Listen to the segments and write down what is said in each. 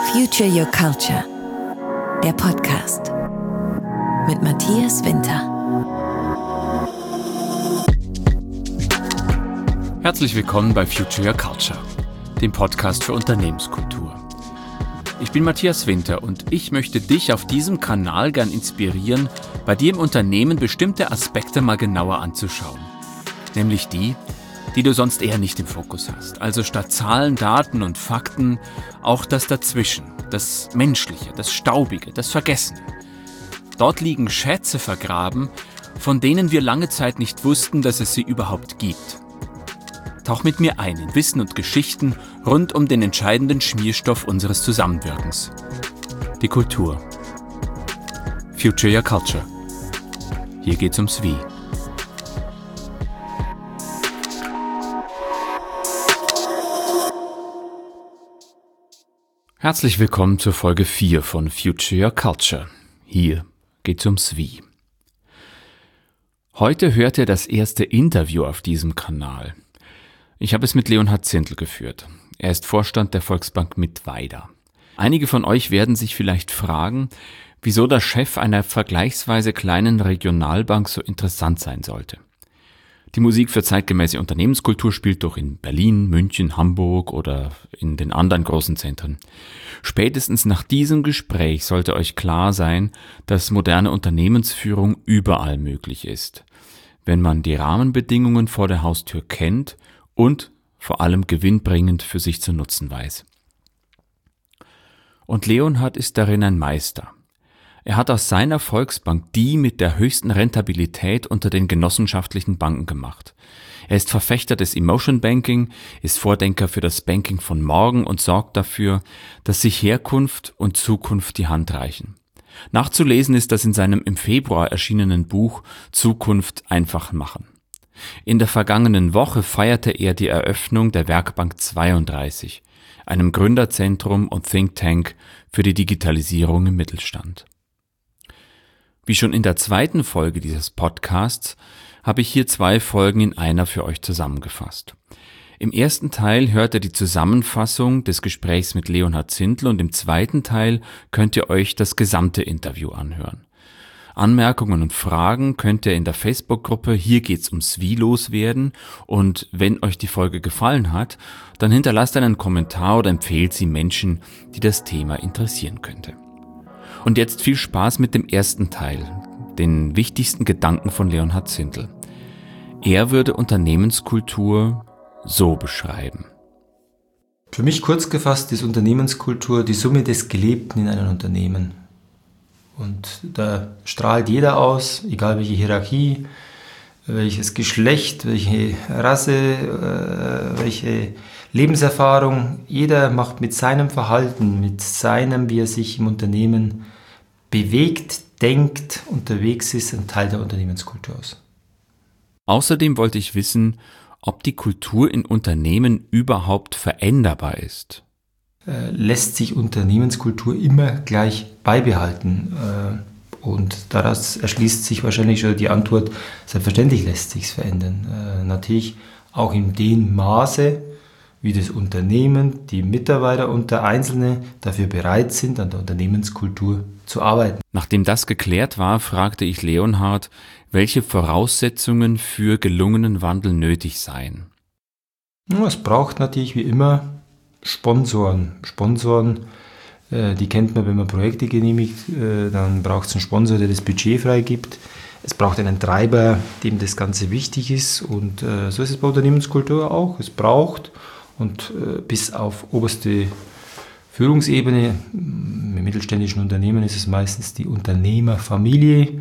Future Your Culture, der Podcast mit Matthias Winter. Herzlich willkommen bei Future Your Culture, dem Podcast für Unternehmenskultur. Ich bin Matthias Winter und ich möchte dich auf diesem Kanal gern inspirieren, bei dir im Unternehmen bestimmte Aspekte mal genauer anzuschauen. Nämlich die du sonst eher nicht im Fokus hast. Also statt Zahlen, Daten und Fakten auch das Dazwischen, das Menschliche, das Staubige, das Vergessene. Dort liegen Schätze vergraben, von denen wir lange Zeit nicht wussten, dass es sie überhaupt gibt. Tauch mit mir ein in Wissen und Geschichten rund um den entscheidenden Schmierstoff unseres Zusammenwirkens. Die Kultur. Future Your Culture. Hier geht's ums Wie. Herzlich willkommen zur Folge 4 von Future Your Culture. Hier geht's ums Wie. Heute hört ihr das erste Interview auf diesem Kanal. Ich habe es mit Leonhard Zindel geführt. Er ist Vorstand der Volksbank Mittweida. Einige von euch werden sich vielleicht fragen, wieso der Chef einer vergleichsweise kleinen Regionalbank so interessant sein sollte. Die Musik für zeitgemäße Unternehmenskultur spielt doch in Berlin, München, Hamburg oder in den anderen großen Zentren. Spätestens nach diesem Gespräch sollte euch klar sein, dass moderne Unternehmensführung überall möglich ist, wenn man die Rahmenbedingungen vor der Haustür kennt und vor allem gewinnbringend für sich zu nutzen weiß. Und Leonhard ist darin ein Meister. Er hat aus seiner Volksbank die mit der höchsten Rentabilität unter den genossenschaftlichen Banken gemacht. Er ist Verfechter des Emotion Banking, ist Vordenker für das Banking von morgen und sorgt dafür, dass sich Herkunft und Zukunft die Hand reichen. Nachzulesen ist das in seinem im Februar erschienenen Buch Zukunft einfach machen. In der vergangenen Woche feierte er die Eröffnung der Werkbank 32, einem Gründerzentrum und Think Tank für die Digitalisierung im Mittelstand. Wie schon in der zweiten Folge dieses Podcasts habe ich hier 2 Folgen in einer für euch zusammengefasst. Im ersten Teil hört ihr die Zusammenfassung des Gesprächs mit Leonhard Zindel und im zweiten Teil könnt ihr euch das gesamte Interview anhören. Anmerkungen und Fragen könnt ihr in der Facebook-Gruppe Hier geht's ums Wie loswerden und wenn euch die Folge gefallen hat, dann hinterlasst einen Kommentar oder empfehlt sie Menschen, die das Thema interessieren könnte. Und jetzt viel Spaß mit dem ersten Teil, den wichtigsten Gedanken von Leonhard Zindel. Er würde Unternehmenskultur so beschreiben. Für mich kurz gefasst ist Unternehmenskultur die Summe des Gelebten in einem Unternehmen. Und da strahlt jeder aus, egal welche Hierarchie, welches Geschlecht, welche Rasse, welche Lebenserfahrung. Jeder macht mit seinem Verhalten, mit seinem, wie er sich im Unternehmen bewegt, denkt, unterwegs ist, ein Teil der Unternehmenskultur aus. Außerdem wollte ich wissen, ob die Kultur in Unternehmen überhaupt veränderbar ist. Lässt sich Unternehmenskultur immer gleich beibehalten? Und daraus erschließt sich wahrscheinlich schon die Antwort, selbstverständlich lässt sich es verändern. Natürlich auch in dem Maße, wie das Unternehmen, die Mitarbeiter und der Einzelne dafür bereit sind, an der Unternehmenskultur zu arbeiten. Nachdem das geklärt war, fragte ich Leonhard, welche Voraussetzungen für gelungenen Wandel nötig seien. Es braucht natürlich wie immer Sponsoren. Sponsoren, die kennt man, wenn man Projekte genehmigt, dann braucht es einen Sponsor, der das Budget freigibt. Es braucht einen Treiber, dem das Ganze wichtig ist und so ist es bei Unternehmenskultur auch. Es braucht und bis auf oberste Führungsebene, im mittelständischen Unternehmen ist es meistens die Unternehmerfamilie.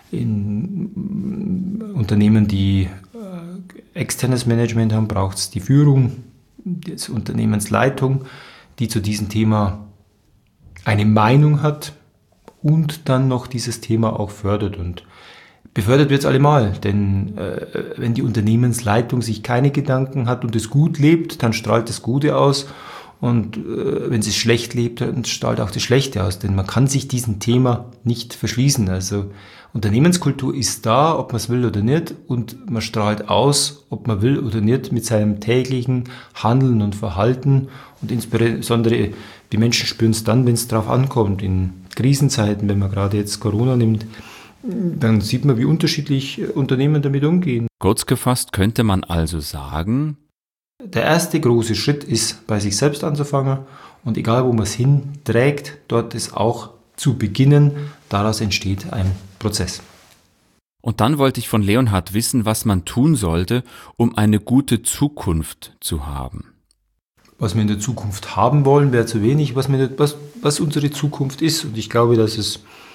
In Unternehmen, die externes Management haben, braucht es die Führung, die Unternehmensleitung, die zu diesem Thema eine Meinung hat und dann noch dieses Thema auch fördert. Und befördert wird es allemal, denn wenn die Unternehmensleitung sich keine Gedanken hat und es gut lebt, dann strahlt das Gute aus und wenn sie schlecht lebt, dann strahlt auch das Schlechte aus, denn man kann sich diesem Thema nicht verschließen. Also Unternehmenskultur ist da, ob man es will oder nicht, und man strahlt aus, ob man will oder nicht, mit seinem täglichen Handeln und Verhalten, und insbesondere die Menschen spüren es dann, wenn es drauf ankommt. In Krisenzeiten, wenn man gerade jetzt Corona nimmt, dann sieht man, wie unterschiedlich Unternehmen damit umgehen. Kurz gefasst könnte man also sagen, der erste große Schritt ist, bei sich selbst anzufangen, und egal wo man es hinträgt, dort ist auch zu beginnen. Daraus entsteht ein Prozess. und dann wollte ich von Leonhard wissen, was man tun sollte, um eine gute Zukunft zu haben. Was wir in der Zukunft haben wollen, wäre zu wenig, was unsere Zukunft ist. Und ich glaube, dass es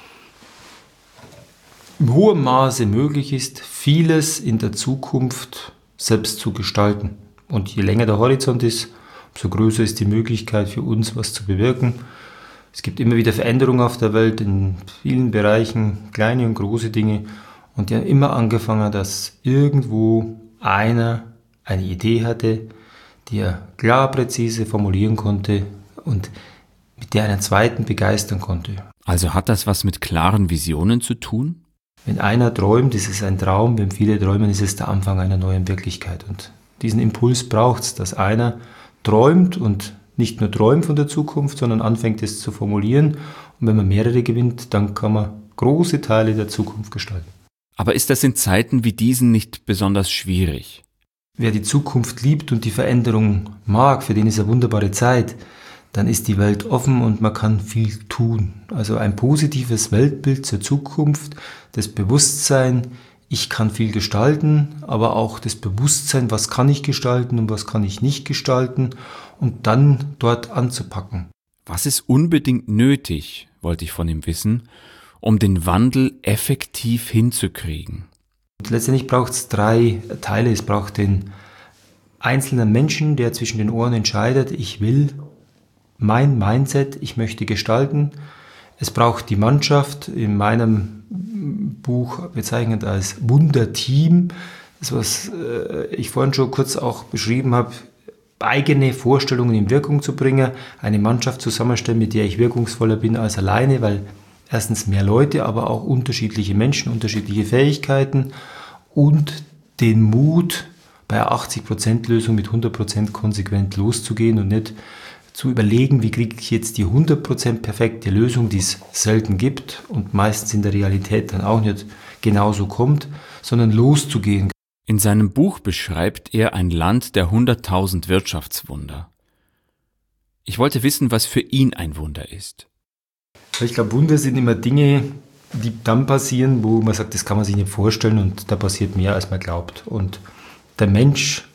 in hohem Maße möglich ist, vieles in der Zukunft selbst zu gestalten. Und je länger der Horizont ist, umso größer ist die Möglichkeit für uns, was zu bewirken. Es gibt immer wieder Veränderungen auf der Welt in vielen Bereichen, kleine und große Dinge. Und die haben immer angefangen, dass irgendwo einer eine Idee hatte, die er klar, präzise formulieren konnte und mit der einen zweiten begeistern konnte. Also hat das was mit klaren Visionen zu tun? Wenn einer träumt, ist es ein Traum. Wenn viele träumen, ist es der Anfang einer neuen Wirklichkeit. Und diesen Impuls braucht es, dass einer träumt und nicht nur träumt von der Zukunft, sondern anfängt es zu formulieren. Und wenn man mehrere gewinnt, dann kann man große Teile der Zukunft gestalten. Aber ist das in Zeiten wie diesen nicht besonders schwierig? Wer die Zukunft liebt und die Veränderung mag, für den ist eine wunderbare Zeit. Dann ist die Welt offen und man kann viel tun. Also ein positives Weltbild zur Zukunft, das Bewusstsein, ich kann viel gestalten, aber auch das Bewusstsein, was kann ich gestalten und was kann ich nicht gestalten, und dann dort anzupacken. Was ist unbedingt nötig, wollte ich von ihm wissen, um den Wandel effektiv hinzukriegen? Und letztendlich braucht es 3 Teile. Es braucht den einzelnen Menschen, der zwischen den Ohren entscheidet, ich will mein Mindset, ich möchte gestalten. Es braucht die Mannschaft, in meinem Buch bezeichnet als Wunderteam, das, was ich vorhin schon kurz auch beschrieben habe, eigene Vorstellungen in Wirkung zu bringen, eine Mannschaft zusammenstellen, mit der ich wirkungsvoller bin als alleine, weil erstens mehr Leute, aber auch unterschiedliche Menschen, unterschiedliche Fähigkeiten, und den Mut, bei einer 80%-Lösung mit 100% konsequent loszugehen und nicht zu überlegen, wie kriege ich jetzt die 100% perfekte Lösung, die es selten gibt und meistens in der Realität dann auch nicht genauso kommt, sondern loszugehen. In seinem Buch beschreibt er ein Land der 100.000 Wirtschaftswunder. Ich wollte wissen, was für ihn ein Wunder ist. Ich glaube, Wunder sind immer Dinge, die dann passieren, wo man sagt, das kann man sich nicht vorstellen, und da passiert mehr, als man glaubt. Und der Mensch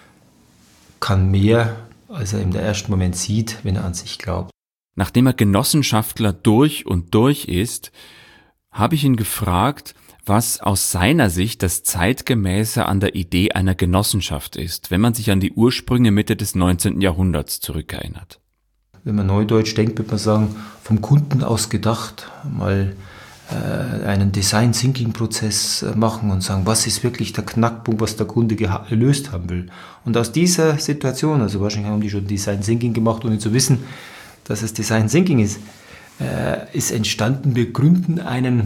kann mehr, als er im ersten Moment sieht, wenn er an sich glaubt. Nachdem er Genossenschaftler durch und durch ist, habe ich ihn gefragt, was aus seiner Sicht das Zeitgemäße an der Idee einer Genossenschaft ist, wenn man sich an die Ursprünge Mitte des 19. Jahrhunderts zurückerinnert. Wenn man neudeutsch denkt, würde man sagen, vom Kunden aus gedacht, mal einen Design-Thinking-Prozess machen und sagen, was ist wirklich der Knackpunkt, was der Kunde gelöst haben will. Und aus dieser Situation, also wahrscheinlich haben die schon Design-Thinking gemacht, ohne zu wissen, dass es Design-Thinking ist entstanden, wir gründen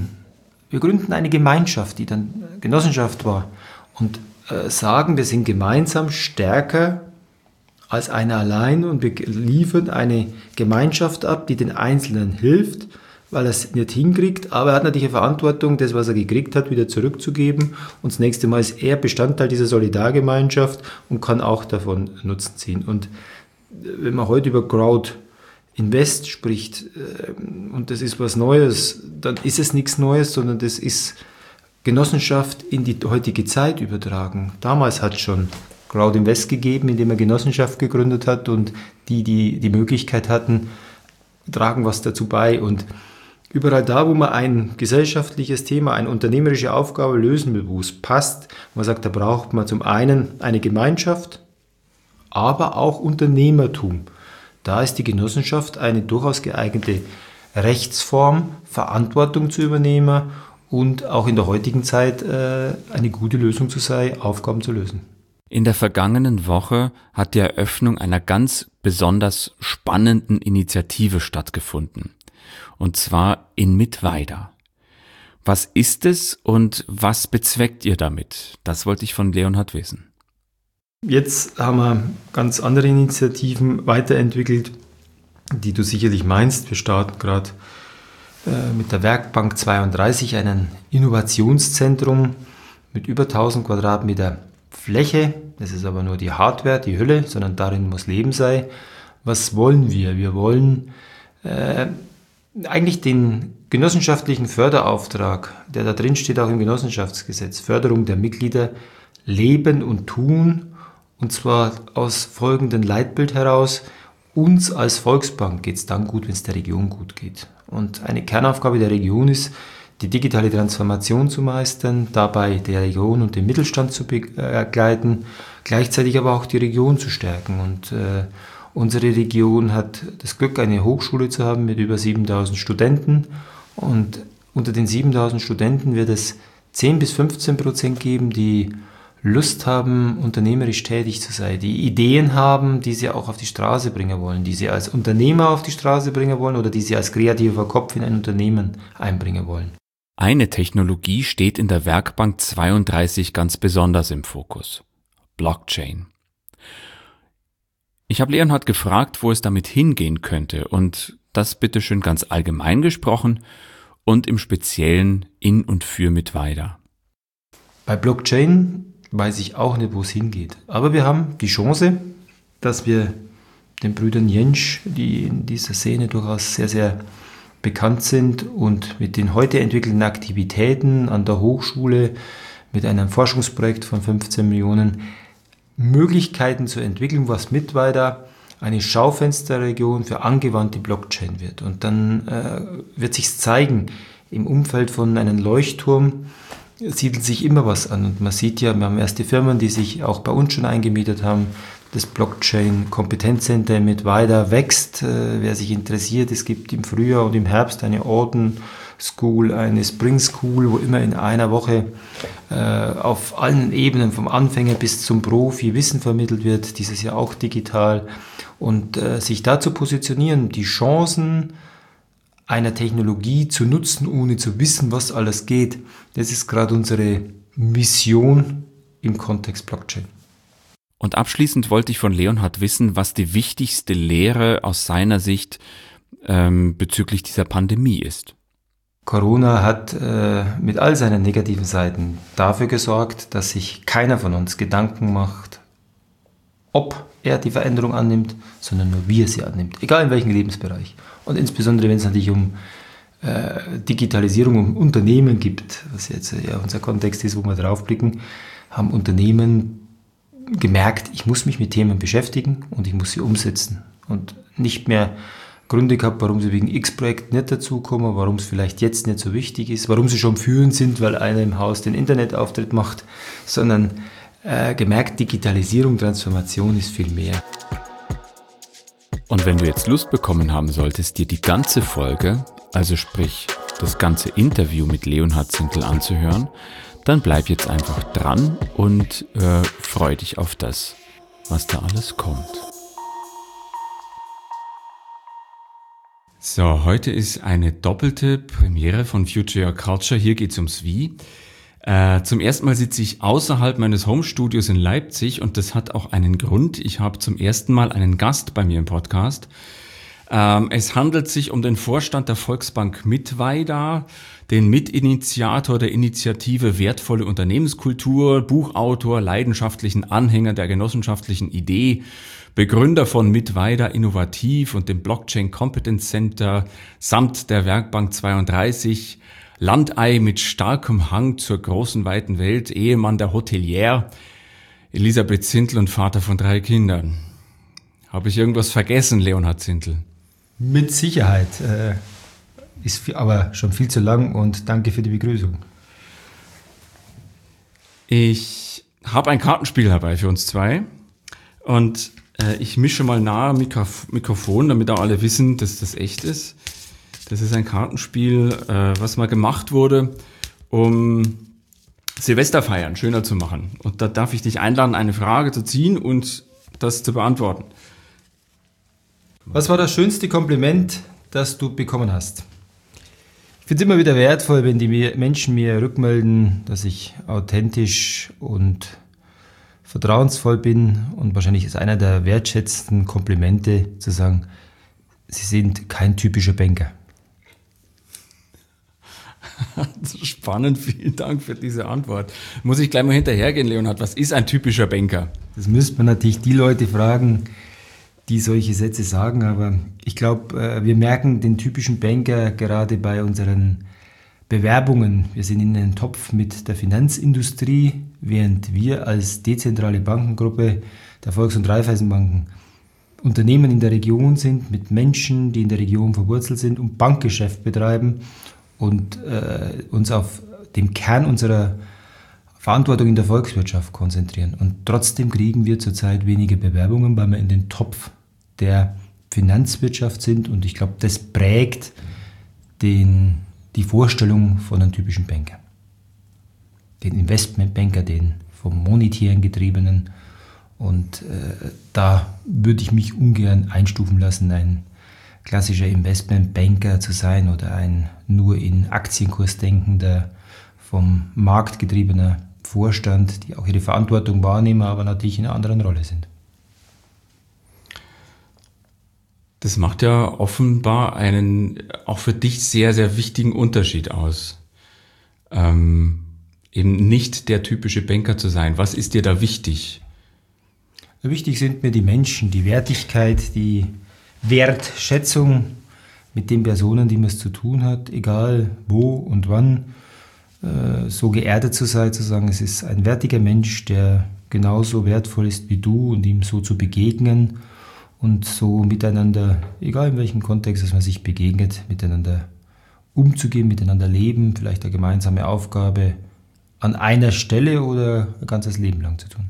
eine Gemeinschaft, die dann Genossenschaft war, und sagen, wir sind gemeinsam stärker als einer allein, und wir liefern eine Gemeinschaft ab, die den Einzelnen hilft, weil er es nicht hinkriegt, aber er hat natürlich eine Verantwortung, das, was er gekriegt hat, wieder zurückzugeben, und das nächste Mal ist er Bestandteil dieser Solidargemeinschaft und kann auch davon Nutzen ziehen. Und wenn man heute über Crowd Invest spricht, und das ist was Neues, dann ist es nichts Neues, sondern das ist Genossenschaft in die heutige Zeit übertragen. Damals hat es schon Crowd Invest gegeben, indem er Genossenschaft gegründet hat, und die Möglichkeit hatten, tragen was dazu bei. Und überall da, wo man ein gesellschaftliches Thema, eine unternehmerische Aufgabe lösen will, wo es passt, man sagt, da braucht man zum einen eine Gemeinschaft, aber auch Unternehmertum. Da ist die Genossenschaft eine durchaus geeignete Rechtsform, Verantwortung zu übernehmen und auch in der heutigen Zeit eine gute Lösung zu sein, Aufgaben zu lösen. In der vergangenen Woche hat die Eröffnung einer ganz besonders spannenden Initiative stattgefunden. Und zwar in Mittweida. Was ist es und was bezweckt ihr damit? Das wollte ich von Leonhard wissen. Jetzt haben wir ganz andere Initiativen weiterentwickelt, die du sicherlich meinst. Wir starten gerade mit der Werkbank 32 ein Innovationszentrum mit über 1000 Quadratmeter Fläche. Das ist aber nur die Hardware, die Hülle, sondern darin muss Leben sein. Was wollen wir? Wir wollen eigentlich den genossenschaftlichen Förderauftrag, der da drin steht, auch im Genossenschaftsgesetz, Förderung der Mitglieder, leben und tun, und zwar aus folgendem Leitbild heraus: uns als Volksbank geht es dann gut, wenn es der Region gut geht. Und eine Kernaufgabe der Region ist, die digitale Transformation zu meistern, dabei der Region und den Mittelstand zu begleiten, gleichzeitig aber auch die Region zu stärken. Und unsere Region hat das Glück, eine Hochschule zu haben mit über 7000 Studenten. Und unter den 7000 Studenten wird es 10-15% geben, die Lust haben, unternehmerisch tätig zu sein, die Ideen haben, die sie auch auf die Straße bringen wollen, die sie als Unternehmer auf die Straße bringen wollen oder die sie als kreativer Kopf in ein Unternehmen einbringen wollen. Eine Technologie steht in der Werkbank 32 ganz besonders im Fokus: Blockchain. Ich habe Leonhard gefragt, wo es damit hingehen könnte, und das bitteschön ganz allgemein gesprochen und im Speziellen in und für Mittweida. Bei Blockchain weiß ich auch nicht, wo es hingeht. Aber wir haben die Chance, dass wir den Brüdern Jentsch, die in dieser Szene durchaus sehr, sehr bekannt sind und mit den heute entwickelten Aktivitäten an der Hochschule, mit einem Forschungsprojekt von 15 Millionen, Möglichkeiten zu entwickeln, was Mittweida eine Schaufensterregion für angewandte Blockchain wird. Und dann wird sich zeigen, im Umfeld von einem Leuchtturm siedelt sich immer was an. Und man sieht ja, wir haben erste Firmen, die sich auch bei uns schon eingemietet haben. Das Blockchain-Kompetenzcenter in Mittweida wächst. Wer sich interessiert, es gibt im Frühjahr und im Herbst eine Orden School, eine Spring School, wo immer in einer Woche auf allen Ebenen, vom Anfänger bis zum Profi, Wissen vermittelt wird. Dieses Jahr auch digital. Und sich da zu positionieren, die Chancen einer Technologie zu nutzen, ohne zu wissen, was alles geht, das ist gerade unsere Mission im Kontext Blockchain. Und abschließend wollte ich von Leonhard wissen, was die wichtigste Lehre aus seiner Sicht bezüglich dieser Pandemie ist. Corona hat mit all seinen negativen Seiten dafür gesorgt, dass sich keiner von uns Gedanken macht, ob er die Veränderung annimmt, sondern nur wie er sie annimmt, egal in welchem Lebensbereich. Und insbesondere, wenn es natürlich um Digitalisierung, um Unternehmen gibt, was jetzt ja unser Kontext ist, wo wir drauf blicken, haben Unternehmen gemerkt, ich muss mich mit Themen beschäftigen und ich muss sie umsetzen. Und nicht mehr Gründe gehabt, warum sie wegen X-Projekt nicht dazukommen, warum es vielleicht jetzt nicht so wichtig ist, warum sie schon führend sind, weil einer im Haus den Internetauftritt macht, sondern gemerkt, Digitalisierung, Transformation ist viel mehr. Und wenn du jetzt Lust bekommen haben solltest, dir die ganze Folge, also sprich das ganze Interview mit Leonhard Zintl anzuhören, dann bleib jetzt einfach dran und freu dich auf das, was da alles kommt. So, heute ist eine doppelte Premiere von Future Your Culture. Hier geht's ums Wie. Zum ersten Mal sitze ich außerhalb meines Homestudios in Leipzig und das hat auch einen Grund. Ich habe zum ersten Mal einen Gast bei mir im Podcast. Es handelt sich um den Vorstand der Volksbank Mittweida, den Mitinitiator der Initiative Wertvolle Unternehmenskultur, Buchautor, leidenschaftlichen Anhänger der genossenschaftlichen Idee, Begründer von Mittweida Innovativ und dem Blockchain Competence Center samt der Werkbank 32, Landei mit starkem Hang zur großen, weiten Welt, Ehemann der Hotelier, Elisabeth Zintl und Vater von 3 Kindern. Habe ich irgendwas vergessen, Leonhard Zintl? Mit Sicherheit. Ist aber schon viel zu lang und danke für die Begrüßung. Ich habe ein Kartenspiel dabei für uns zwei und ich mische mal nahe Mikrofon, damit auch alle wissen, dass das echt ist. Das ist ein Kartenspiel, was mal gemacht wurde, um Silvester feiern schöner zu machen. Und da darf ich dich einladen, eine Frage zu ziehen und das zu beantworten. Was war das schönste Kompliment, das du bekommen hast? Ich finde es immer wieder wertvoll, wenn die Menschen mir rückmelden, dass ich authentisch und vertrauensvoll bin. Und wahrscheinlich ist einer der wertschätzendsten Komplimente zu sagen, Sie sind kein typischer Banker. Spannend, vielen Dank für diese Antwort. Muss ich gleich mal hinterhergehen, Leonhard, was ist ein typischer Banker? Das müsste man natürlich die Leute fragen, die solche Sätze sagen, aber ich glaube, wir merken den typischen Banker gerade bei unseren Bewerbungen. Wir sind in einem Topf mit der Finanzindustrie, während wir als dezentrale Bankengruppe der Volks- und Raiffeisenbanken Unternehmen in der Region sind, mit Menschen, die in der Region verwurzelt sind und Bankgeschäft betreiben und uns auf den Kern unserer Verantwortung in der Volkswirtschaft konzentrieren. Und trotzdem kriegen wir zurzeit wenige Bewerbungen, weil wir in den Topf der Finanzwirtschaft sind. Und ich glaube, das prägt die Vorstellung von einem typischen Banker. Den Investmentbanker, den vom Monetären getriebenen. Und da würde ich mich ungern einstufen lassen, ein klassischer Investmentbanker zu sein oder ein nur in Aktienkurs denkender, vom Markt getriebener Vorstand, die auch ihre Verantwortung wahrnehmen, aber natürlich in einer anderen Rolle sind. Das macht ja offenbar einen auch für dich sehr, sehr wichtigen Unterschied aus. Eben nicht der typische Banker zu sein. Was ist dir da wichtig? Wichtig sind mir die Menschen, die Wertigkeit, die Wertschätzung mit den Personen, die man es zu tun hat, egal wo und wann, so geerdet zu sein, zu sagen, es ist ein wertiger Mensch, der genauso wertvoll ist wie du und ihm so zu begegnen und so miteinander, egal in welchem Kontext dass man sich begegnet, miteinander umzugehen, miteinander leben, vielleicht eine gemeinsame Aufgabe an einer Stelle oder ein ganzes Leben lang zu tun.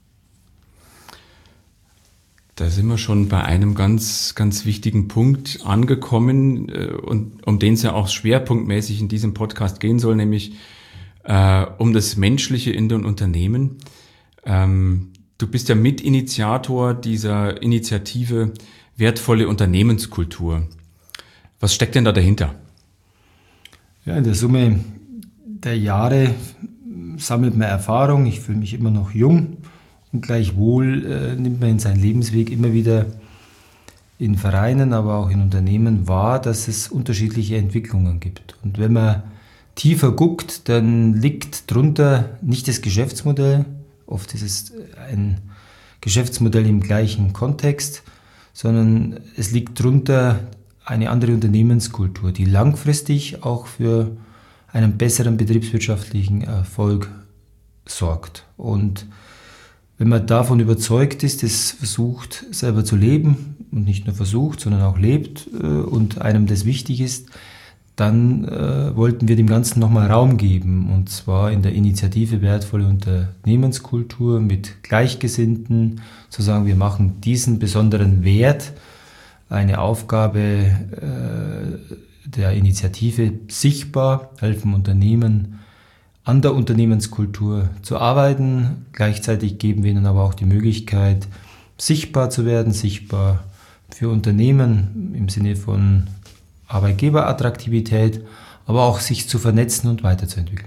Da sind wir schon bei einem ganz, ganz wichtigen Punkt angekommen und um den es ja auch schwerpunktmäßig in diesem Podcast gehen soll, nämlich um das Menschliche in den Unternehmen. Du bist ja Mitinitiator dieser Initiative Wertvolle Unternehmenskultur. Was steckt denn da dahinter? Ja, in der Summe der Jahre sammelt man Erfahrung. Ich fühle mich immer noch jung. Und gleichwohl nimmt man in seinem Lebensweg immer wieder in Vereinen, aber auch in Unternehmen wahr, dass es unterschiedliche Entwicklungen gibt. Und wenn man tiefer guckt, dann liegt drunter nicht das Geschäftsmodell, oft ist es ein Geschäftsmodell im gleichen Kontext, sondern es liegt drunter eine andere Unternehmenskultur, die langfristig auch für einen besseren betriebswirtschaftlichen Erfolg sorgt. Und wenn man davon überzeugt ist, es versucht selber zu leben und nicht nur versucht, sondern auch lebt und einem das wichtig ist, dann wollten wir dem Ganzen nochmal Raum geben, und zwar in der Initiative Wertvolle Unternehmenskultur mit Gleichgesinnten, zu sagen, wir machen diesen besonderen Wert, eine Aufgabe der Initiative sichtbar, helfen Unternehmen an der Unternehmenskultur zu arbeiten. Gleichzeitig geben wir ihnen aber auch die Möglichkeit, sichtbar zu werden, sichtbar für Unternehmen im Sinne von Arbeitgeberattraktivität, aber auch sich zu vernetzen und weiterzuentwickeln.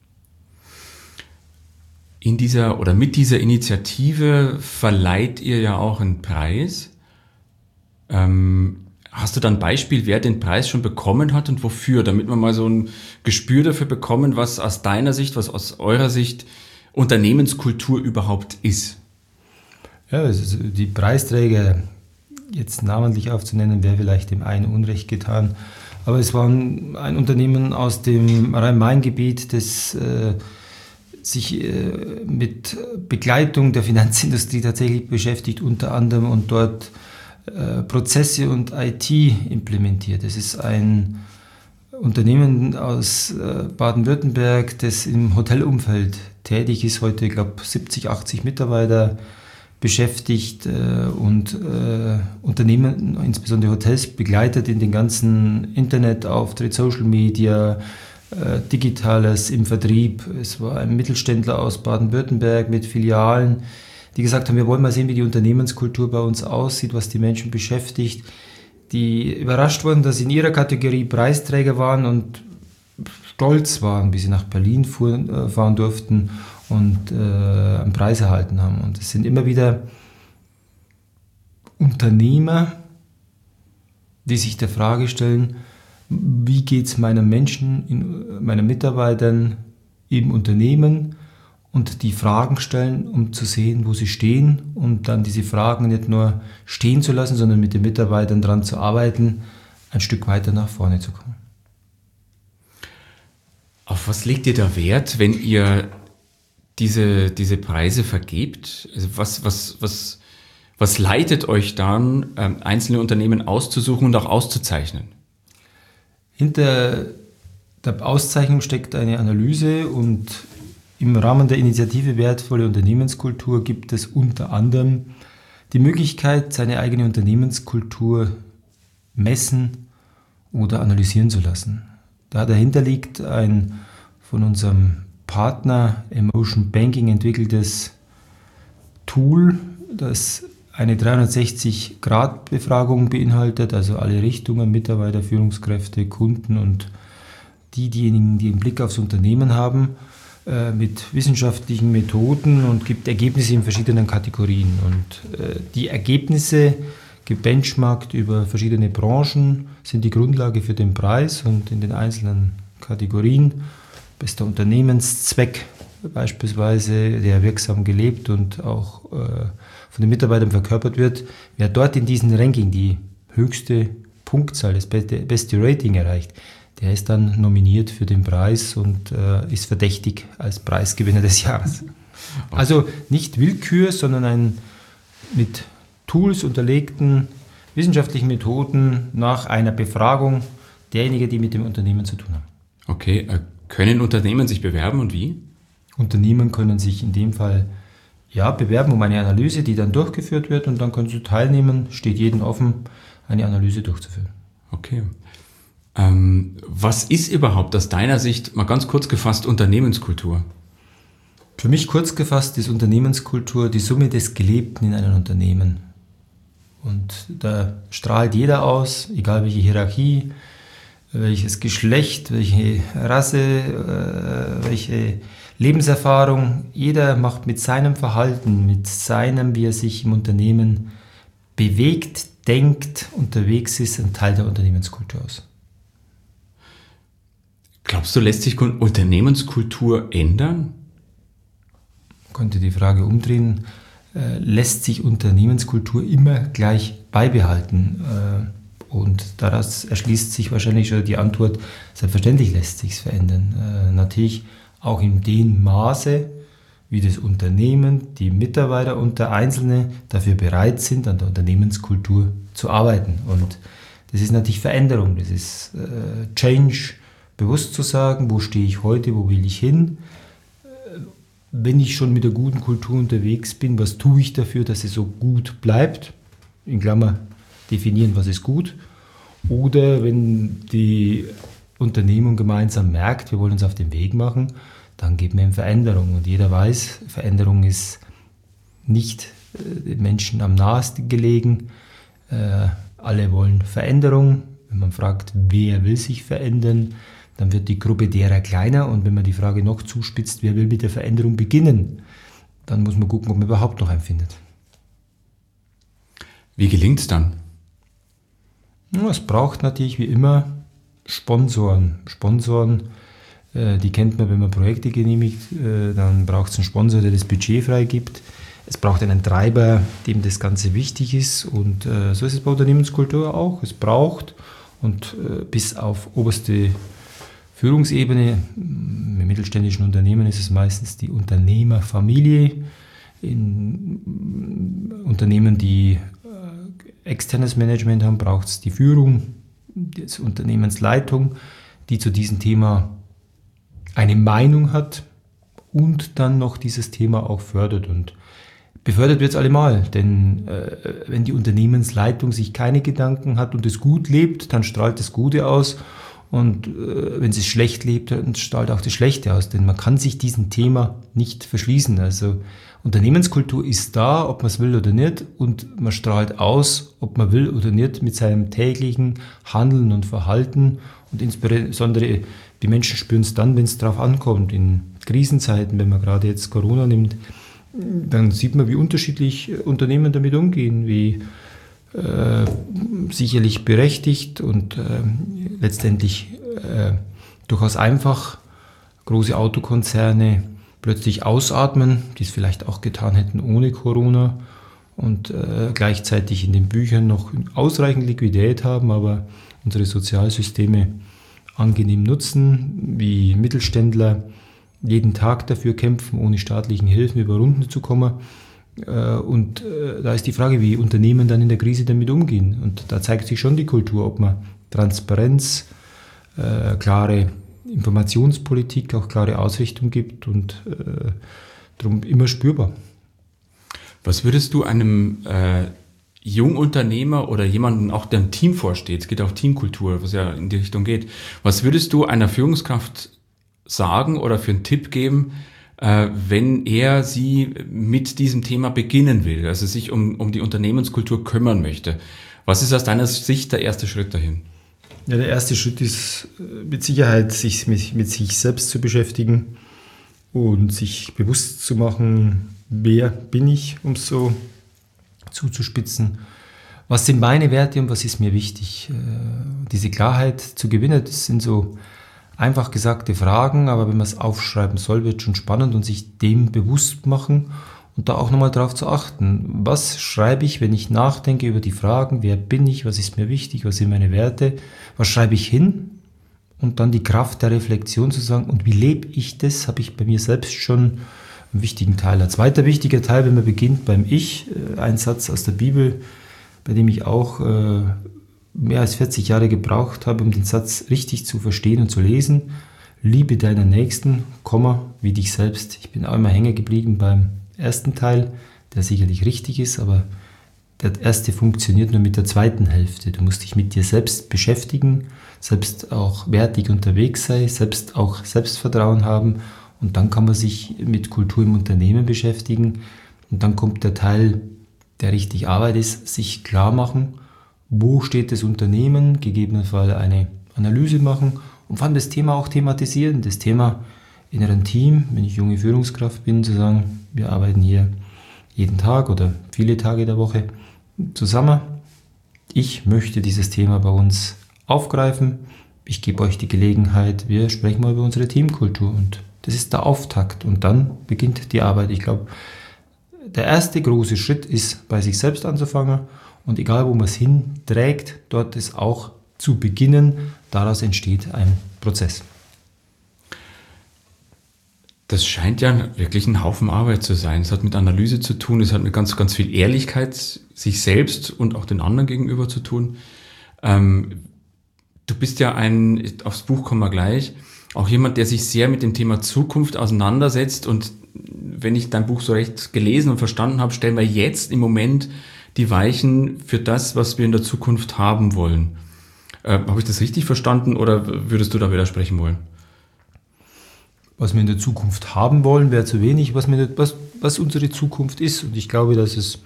In dieser oder mit dieser Initiative verleiht ihr ja auch einen Preis. Hast du da ein Beispiel, wer den Preis schon bekommen hat und wofür, damit wir mal so ein Gespür dafür bekommen, was aus deiner Sicht, was aus eurer Sicht Unternehmenskultur überhaupt ist? Ja, also die Preisträger jetzt namentlich aufzunennen, wäre vielleicht dem einen Unrecht getan. Aber es war ein Unternehmen aus dem Rhein-Main-Gebiet, das sich mit Begleitung der Finanzindustrie tatsächlich beschäftigt, unter anderem, und dort Prozesse und IT implementiert. Es ist ein Unternehmen aus Baden-Württemberg, das im Hotelumfeld tätig ist, heute, ich glaube, 70, 80 Mitarbeiter beschäftigt und Unternehmen, insbesondere Hotels, begleitet in den ganzen Internetauftritt, Social Media, Digitales im Vertrieb. Es war ein Mittelständler aus Baden-Württemberg mit Filialen, die gesagt haben, wir wollen mal sehen, wie die Unternehmenskultur bei uns aussieht, was die Menschen beschäftigt, die überrascht wurden, dass sie in ihrer Kategorie Preisträger waren und stolz waren, wie sie nach Berlin fahren durften und einen Preis erhalten haben. Und es sind immer wieder Unternehmer, die sich der Frage stellen, wie geht es meinen Menschen, meinen Mitarbeitern im Unternehmen, und die Fragen stellen, um zu sehen, wo sie stehen, und dann diese Fragen nicht nur stehen zu lassen, sondern mit den Mitarbeitern daran zu arbeiten, ein Stück weiter nach vorne zu kommen. Auf was legt ihr da Wert, wenn ihr diese Preise vergebt? Also was leitet euch dann, einzelne Unternehmen auszusuchen und auch auszuzeichnen? Hinter der Auszeichnung steckt eine Analyse, und im Rahmen der Initiative Wertvolle Unternehmenskultur gibt es unter anderem die Möglichkeit, seine eigene Unternehmenskultur messen oder analysieren zu lassen. Dahinter liegt ein von unserem Partner Emotion Banking entwickeltes Tool, das eine 360-Grad-Befragung beinhaltet, also alle Richtungen, Mitarbeiter, Führungskräfte, Kunden und diejenigen, die einen Blick aufs Unternehmen haben, mit wissenschaftlichen Methoden, und gibt Ergebnisse in verschiedenen Kategorien. Und die Ergebnisse, gebenchmarkt über verschiedene Branchen, sind die Grundlage für den Preis, und in den einzelnen Kategorien bester Unternehmenszweck beispielsweise, der wirksam gelebt und auch von den Mitarbeitern verkörpert wird. Wer dort in diesem Ranking die höchste Punktzahl, das beste Rating erreicht, der ist dann nominiert für den Preis und ist verdächtig als Preisgewinner des Jahres. Also nicht Willkür, sondern ein mit Tools unterlegten wissenschaftlichen Methoden nach einer Befragung derjenigen, die mit dem Unternehmen zu tun haben. Okay, können Unternehmen sich bewerben und wie? Unternehmen können sich in dem Fall bewerben um eine Analyse, die dann durchgeführt wird, und dann können sie teilnehmen, steht jedem offen, eine Analyse durchzuführen. Okay. Was ist überhaupt aus deiner Sicht, mal ganz kurz gefasst, Unternehmenskultur? Für mich kurz gefasst ist Unternehmenskultur die Summe des Gelebten in einem Unternehmen. Und da strahlt jeder aus, egal welche Hierarchie, welches Geschlecht, welche Rasse, welche Lebenserfahrung. Jeder macht mit seinem Verhalten, mit seinem, wie er sich im Unternehmen bewegt, denkt, unterwegs ist, ein Teil der Unternehmenskultur aus. Glaubst du, lässt sich Unternehmenskultur ändern? Man könnte die Frage umdrehen, lässt sich Unternehmenskultur immer gleich beibehalten? Und daraus erschließt sich wahrscheinlich schon die Antwort, selbstverständlich lässt sich es verändern. Natürlich auch in dem Maße, wie das Unternehmen, die Mitarbeiter und der Einzelne dafür bereit sind, an der Unternehmenskultur zu arbeiten. Und das ist natürlich Veränderung, das ist Change, bewusst zu sagen, wo stehe ich heute, wo will ich hin. Wenn ich schon mit der guten Kultur unterwegs bin, was tue ich dafür, dass sie so gut bleibt? In Klammer definieren, was ist gut. Oder wenn die Unternehmung gemeinsam merkt, wir wollen uns auf den Weg machen, dann geht man in Veränderung. Und jeder weiß, Veränderung ist nicht den Menschen am nahesten gelegen. Alle wollen Veränderung. Wenn man fragt, wer will sich verändern, dann wird die Gruppe derer kleiner. Und wenn man die Frage noch zuspitzt, wer will mit der Veränderung beginnen, dann muss man gucken, ob man überhaupt noch einen findet. Wie gelingt es dann? Es braucht natürlich wie immer Sponsoren. Sponsoren, die kennt man, wenn man Projekte genehmigt, dann braucht es einen Sponsor, der das Budget freigibt. Es braucht einen Treiber, dem das Ganze wichtig ist, und so ist es bei Unternehmenskultur auch. Es braucht, und bis auf oberste Führungsebene, im mittelständischen Unternehmen ist es meistens die Unternehmerfamilie. In Unternehmen, die externes Management haben, braucht es die Führung, die Unternehmensleitung, die zu diesem Thema eine Meinung hat und dann noch dieses Thema auch fördert. Und befördert wird es allemal, denn wenn die Unternehmensleitung sich keine Gedanken hat und es gut lebt, dann strahlt das Gute aus. Und wenn sie es schlecht lebt, dann strahlt auch das Schlechte aus. Denn man kann sich diesem Thema nicht verschließen. Also Unternehmenskultur ist da, ob man es will oder nicht. Und man strahlt aus, ob man will oder nicht, mit seinem täglichen Handeln und Verhalten. Und insbesondere die Menschen spüren es dann, wenn es darauf ankommt. In Krisenzeiten, wenn man gerade jetzt Corona nimmt, dann sieht man, wie unterschiedlich Unternehmen damit umgehen, wie sicherlich berechtigt und letztendlich durchaus einfach große Autokonzerne plötzlich ausatmen, die es vielleicht auch getan hätten ohne Corona und gleichzeitig in den Büchern noch ausreichend Liquidität haben, aber unsere Sozialsysteme angenehm nutzen, wie Mittelständler jeden Tag dafür kämpfen, ohne staatlichen Hilfen über Runden zu kommen. Und da ist die Frage, wie Unternehmen dann in der Krise damit umgehen. Und da zeigt sich schon die Kultur, ob man Transparenz, klare Informationspolitik, auch klare Ausrichtung gibt und darum immer spürbar. Was würdest du einem Jungunternehmer oder jemanden, auch der ein Team vorsteht, es geht auch Teamkultur, was ja in die Richtung geht, was würdest du einer Führungskraft sagen oder für einen Tipp geben, wenn er sie mit diesem Thema beginnen will, also sich um die Unternehmenskultur kümmern möchte? Was ist aus deiner Sicht der erste Schritt dahin? Ja, der erste Schritt ist mit Sicherheit, sich mit sich selbst zu beschäftigen und sich bewusst zu machen, wer bin ich, um es so zuzuspitzen. Was sind meine Werte und was ist mir wichtig? Diese Klarheit zu gewinnen, das sind so einfach gesagte Fragen, aber wenn man es aufschreiben soll, wird es schon spannend und sich dem bewusst machen und da auch nochmal drauf zu achten. Was schreibe ich, wenn ich nachdenke über die Fragen, wer bin ich, was ist mir wichtig, was sind meine Werte, was schreibe ich hin? Und dann die Kraft der Reflexion zu sagen, und wie lebe ich das, habe ich bei mir selbst schon einen wichtigen Teil. Ein zweiter wichtiger Teil, wenn man beginnt beim Ich, ein Satz aus der Bibel, bei dem ich auch mehr als 40 Jahre gebraucht habe, um den Satz richtig zu verstehen und zu lesen. Liebe deinen Nächsten, wie dich selbst. Ich bin auch immer hängen geblieben beim ersten Teil, der sicherlich richtig ist, aber der erste funktioniert nur mit der zweiten Hälfte. Du musst dich mit dir selbst beschäftigen, selbst auch wertig unterwegs sein, selbst auch Selbstvertrauen haben und dann kann man sich mit Kultur im Unternehmen beschäftigen und dann kommt der Teil, der richtig Arbeit ist, sich klar machen, wo steht das Unternehmen, gegebenenfalls eine Analyse machen und vor allem das Thema auch thematisieren. Das Thema in einem Team, wenn ich junge Führungskraft bin, zu sagen, wir arbeiten hier jeden Tag oder viele Tage der Woche zusammen. Ich möchte dieses Thema bei uns aufgreifen. Ich gebe euch die Gelegenheit, wir sprechen mal über unsere Teamkultur und das ist der Auftakt und dann beginnt die Arbeit. Ich glaube, der erste große Schritt ist, bei sich selbst anzufangen. Und egal, wo man es hinträgt, dort ist auch zu beginnen. Daraus entsteht ein Prozess. Das scheint ja wirklich ein Haufen Arbeit zu sein. Es hat mit Analyse zu tun, es hat mit ganz, ganz viel Ehrlichkeit sich selbst und auch den anderen gegenüber zu tun. Du bist ja aufs Buch kommen wir gleich, auch jemand, der sich sehr mit dem Thema Zukunft auseinandersetzt. Und wenn ich dein Buch so recht gelesen und verstanden habe, stellen wir jetzt im Moment die Weichen für das, was wir in der Zukunft haben wollen. Habe ich das richtig verstanden oder würdest du da widersprechen wollen? Was wir in der Zukunft haben wollen, wäre zu wenig, was unsere Zukunft ist. Und ich glaube, dass es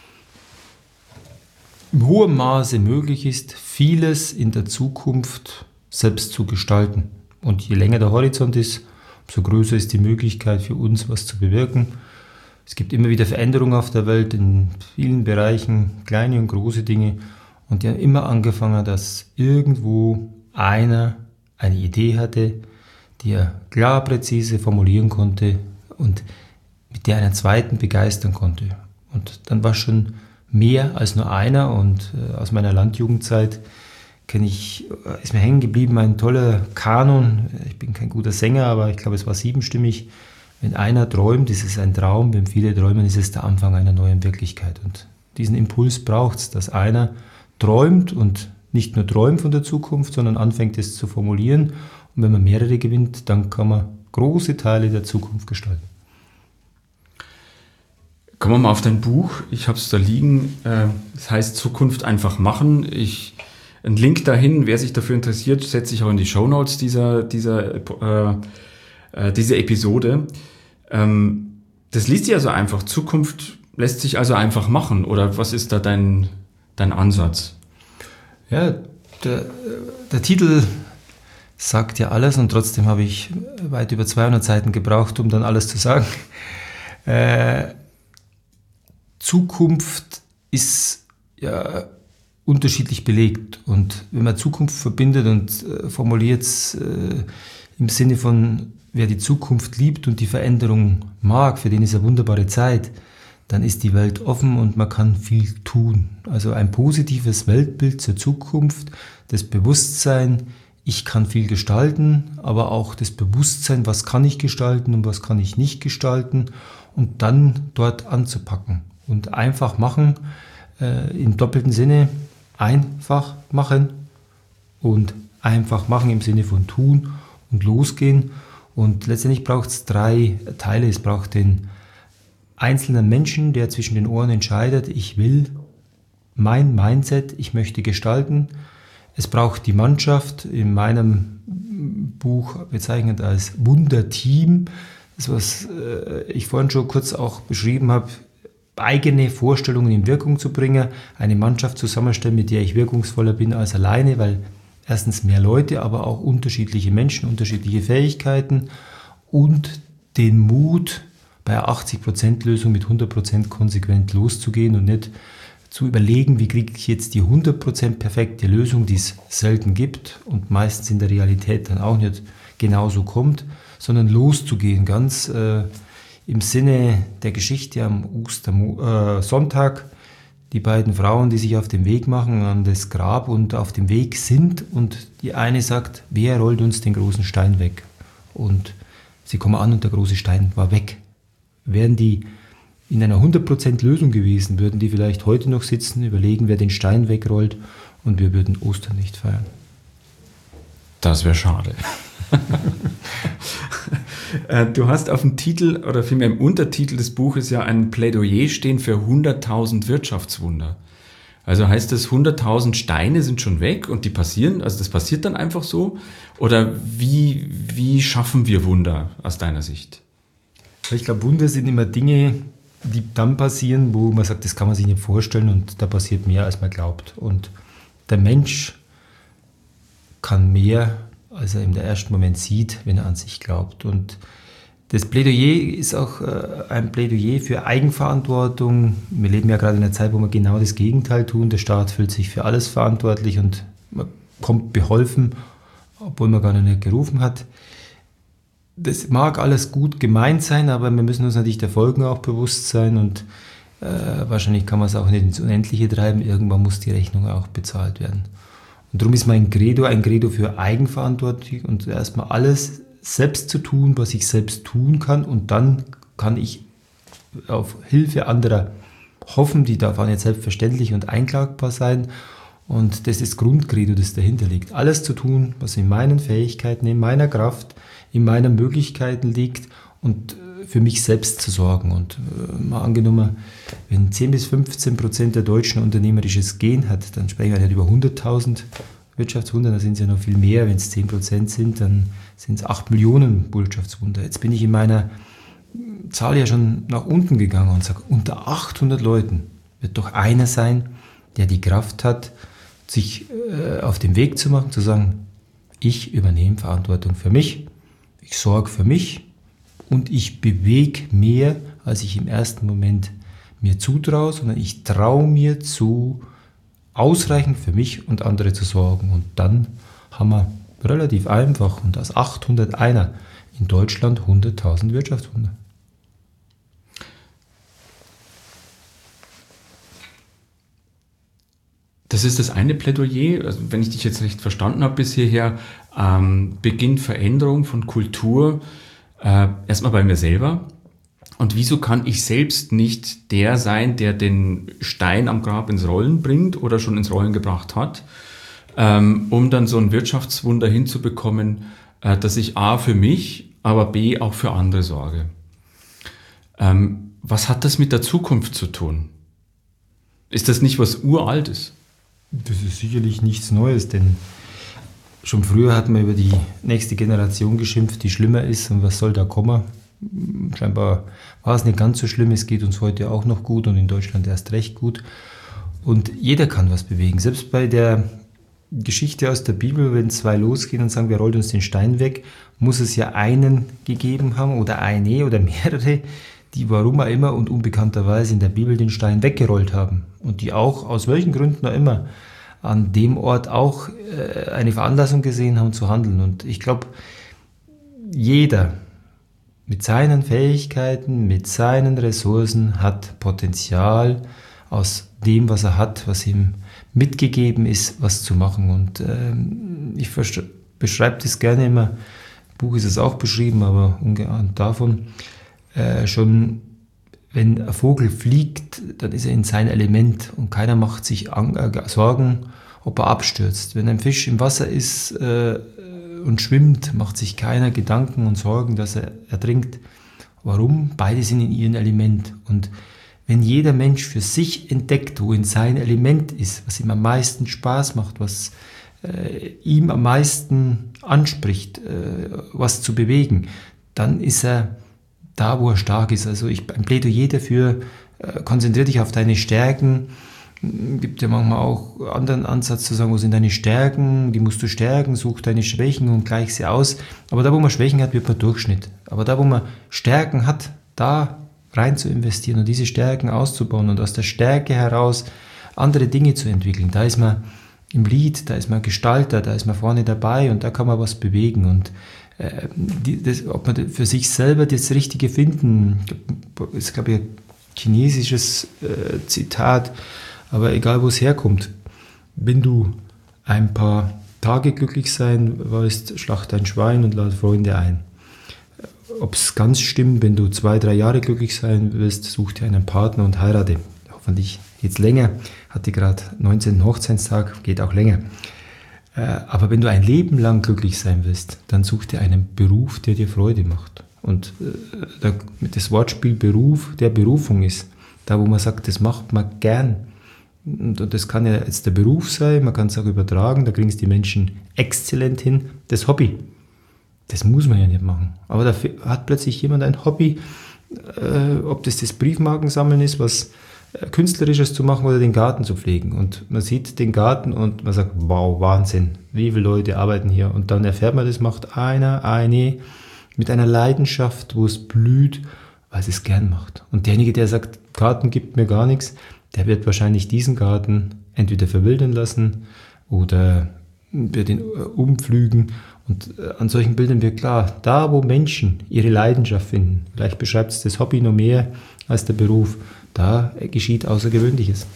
in hohem Maße möglich ist, vieles in der Zukunft selbst zu gestalten. Und je länger der Horizont ist, umso größer ist die Möglichkeit für uns, was zu bewirken. Es gibt immer wieder Veränderungen auf der Welt in vielen Bereichen, kleine und große Dinge. Und die haben immer angefangen, dass irgendwo einer eine Idee hatte, die er klar, präzise formulieren konnte und mit der einen zweiten begeistern konnte. Und dann war schon mehr als nur einer. Und aus meiner Landjugendzeit ist mir hängen geblieben ein toller Kanon. Ich bin kein guter Sänger, aber ich glaube, es war 7stimmig. Wenn einer träumt, ist es ein Traum. Wenn viele träumen, ist es der Anfang einer neuen Wirklichkeit. Und diesen Impuls braucht es, dass einer träumt und nicht nur träumt von der Zukunft, sondern anfängt es zu formulieren. Und wenn man mehrere gewinnt, dann kann man große Teile der Zukunft gestalten. Kommen wir mal auf dein Buch. Ich habe es da liegen. Es heißt Zukunft einfach machen. Ich Einen Link dahin, wer sich dafür interessiert, setze ich auch in die Shownotes dieser Episode. Das liest sich also einfach. Zukunft lässt sich also einfach machen. Oder was ist da dein Ansatz? Ja, der Titel sagt ja alles und trotzdem habe ich weit über 200 Seiten gebraucht, um dann alles zu sagen. Zukunft ist ja unterschiedlich belegt und wenn man Zukunft verbindet und formuliert es im Sinne von, wer die Zukunft liebt und die Veränderung mag, für den ist eine wunderbare Zeit, dann ist die Welt offen und man kann viel tun. Also ein positives Weltbild zur Zukunft, das Bewusstsein, ich kann viel gestalten, aber auch das Bewusstsein, was kann ich gestalten und was kann ich nicht gestalten und dann dort anzupacken. Und einfach machen, im doppelten Sinne, einfach machen und einfach machen im Sinne von tun und losgehen. Und letztendlich braucht es 3 Teile. Es braucht den einzelnen Menschen, der zwischen den Ohren entscheidet, ich will mein Mindset, ich möchte gestalten. Es braucht die Mannschaft, in meinem Buch bezeichnet als Wunderteam, das was ich vorhin schon kurz auch beschrieben habe, eigene Vorstellungen in Wirkung zu bringen, eine Mannschaft zusammenstellen, mit der ich wirkungsvoller bin als alleine, weil erstens mehr Leute, aber auch unterschiedliche Menschen, unterschiedliche Fähigkeiten und den Mut, bei einer 80%-Lösung mit 100% konsequent loszugehen und nicht zu überlegen, wie kriege ich jetzt die 100% perfekte Lösung, die es selten gibt und meistens in der Realität dann auch nicht genauso kommt, sondern loszugehen, ganz im Sinne der Geschichte am Sonntag, die beiden Frauen, die sich auf den Weg machen an das Grab und auf dem Weg sind und die eine sagt, wer rollt uns den großen Stein weg? Und sie kommen an und der große Stein war weg. Wären die in einer 100% Lösung gewesen, würden die vielleicht heute noch sitzen, überlegen, wer den Stein wegrollt und wir würden Ostern nicht feiern. Das wäre schade. Du hast auf dem Titel oder vielmehr im Untertitel des Buches ja ein Plädoyer stehen für 100.000 Wirtschaftswunder. Also heißt das, 100.000 Steine sind schon weg und die passieren, also das passiert dann einfach so? Oder wie schaffen wir Wunder aus deiner Sicht? Ich glaube, Wunder sind immer Dinge, die dann passieren, wo man sagt, das kann man sich nicht vorstellen und da passiert mehr, als man glaubt. Und der Mensch kann mehr, als er im ersten Moment sieht, wenn er an sich glaubt. Und das Plädoyer ist auch ein Plädoyer für Eigenverantwortung. Wir leben ja gerade in einer Zeit, wo wir genau das Gegenteil tun. Der Staat fühlt sich für alles verantwortlich und man kommt beholfen, obwohl man gar nicht gerufen hat. Das mag alles gut gemeint sein, aber wir müssen uns natürlich der Folgen auch bewusst sein und wahrscheinlich kann man es auch nicht ins Unendliche treiben. Irgendwann muss die Rechnung auch bezahlt werden. Und darum ist mein Credo ein Credo für Eigenverantwortung und erstmal alles selbst zu tun, was ich selbst tun kann und dann kann ich auf Hilfe anderer hoffen, die darf auch nicht selbstverständlich und einklagbar sein und das ist das Grundcredo, das dahinter liegt. Alles zu tun, was in meinen Fähigkeiten, in meiner Kraft, in meinen Möglichkeiten liegt und für mich selbst zu sorgen. Und mal angenommen, wenn 10-15% der Deutschen unternehmerisches Gen hat, dann sprechen wir nicht über 100.000 Wirtschaftswunder, da sind es ja noch viel mehr. Wenn es 10% sind, dann sind es 8 Millionen Wirtschaftswunder. Jetzt bin ich in meiner Zahl ja schon nach unten gegangen und sage, unter 800 Leuten wird doch einer sein, der die Kraft hat, sich auf den Weg zu machen, zu sagen, ich übernehme Verantwortung für mich, ich sorge für mich und ich bewege mehr, als ich im ersten Moment mir zutraue, sondern ich traue mir zu, ausreichend für mich und andere zu sorgen. Und dann haben wir relativ einfach und aus 800 einer in Deutschland 100.000 Wirtschaftswunder. Das ist das eine Plädoyer, also wenn ich dich jetzt recht verstanden habe bis hierher, beginnt Veränderung von Kultur erstmal bei mir selber. Und wieso kann ich selbst nicht der sein, der den Stein am Grab ins Rollen bringt oder schon ins Rollen gebracht hat, um dann so ein Wirtschaftswunder hinzubekommen, dass ich A für mich, aber B auch für andere sorge. Was hat das mit der Zukunft zu tun? Ist das nicht was Uraltes? Das ist sicherlich nichts Neues, denn schon früher hat man über die nächste Generation geschimpft, die schlimmer ist und was soll da kommen. Scheinbar war es nicht ganz so schlimm, es geht uns heute auch noch gut und in Deutschland erst recht gut. Und jeder kann was bewegen. Selbst bei der Geschichte aus der Bibel, wenn zwei losgehen und sagen, wir rollen uns den Stein weg, muss es ja einen gegeben haben oder eine oder mehrere, die warum auch immer und unbekannterweise in der Bibel den Stein weggerollt haben. Und die auch, aus welchen Gründen auch immer, an dem Ort auch eine Veranlassung gesehen haben zu handeln. Und ich glaube, jeder mit seinen Fähigkeiten, mit seinen Ressourcen hat Potenzial, aus dem, was er hat, was ihm mitgegeben ist, was zu machen. Und ich beschreibe das gerne immer, im Buch ist es auch beschrieben, aber ungeahnt davon, schon wenn ein Vogel fliegt, dann ist er in sein Element und keiner macht sich Sorgen, ob er abstürzt. Wenn ein Fisch im Wasser ist und schwimmt, macht sich keiner Gedanken und Sorgen, dass er ertrinkt. Warum? Beide sind in ihrem Element. Und wenn jeder Mensch für sich entdeckt, wo in sein Element ist, was ihm am meisten Spaß macht, was ihm am meisten anspricht, was zu bewegen, dann ist er da, wo er stark ist. Also ein Plädoyer dafür, konzentriere dich auf deine Stärken. Gibt ja manchmal auch einen anderen Ansatz zu sagen, wo sind deine Stärken, die musst du stärken, such deine Schwächen und gleich sie aus. Aber da, wo man Schwächen hat, wird man Durchschnitt. Aber da, wo man Stärken hat, da rein zu investieren und diese Stärken auszubauen und aus der Stärke heraus andere Dinge zu entwickeln, da ist man im Lied, da ist man Gestalter, da ist man vorne dabei und da kann man was bewegen. Und ob man für sich selber das Richtige finden, ist, glaube ich, ein chinesisches Zitat, aber egal, wo es herkommt, wenn du ein paar Tage glücklich sein willst, schlacht ein Schwein und lade Freunde ein. Ob es ganz stimmt, wenn du 2-3 Jahre glücklich sein willst, such dir einen Partner und heirate. Hoffentlich geht's länger. Hatte gerade 19. Hochzeitstag, geht auch länger. Aber wenn du ein Leben lang glücklich sein willst, dann such dir einen Beruf, der dir Freude macht. Und das Wortspiel Beruf, der Berufung ist, da wo man sagt, das macht man gern. Und das kann ja jetzt der Beruf sein, man kann es auch übertragen, da kriegen es die Menschen exzellent hin. Das Hobby, das muss man ja nicht machen. Aber da hat plötzlich jemand ein Hobby, ob das Briefmarkensammeln ist, was Künstlerisches zu machen oder den Garten zu pflegen. Und man sieht den Garten und man sagt, wow, Wahnsinn, wie viele Leute arbeiten hier. Und dann erfährt man, das macht eine mit einer Leidenschaft, wo es blüht, weil es es gern macht. Und derjenige, der sagt, Garten gibt mir gar nichts, der wird wahrscheinlich diesen Garten entweder verwildern lassen oder wird ihn umpflügen. Und an solchen Bildern wird klar, da wo Menschen ihre Leidenschaft finden, vielleicht beschreibt es das Hobby noch mehr als der Beruf, da geschieht Außergewöhnliches.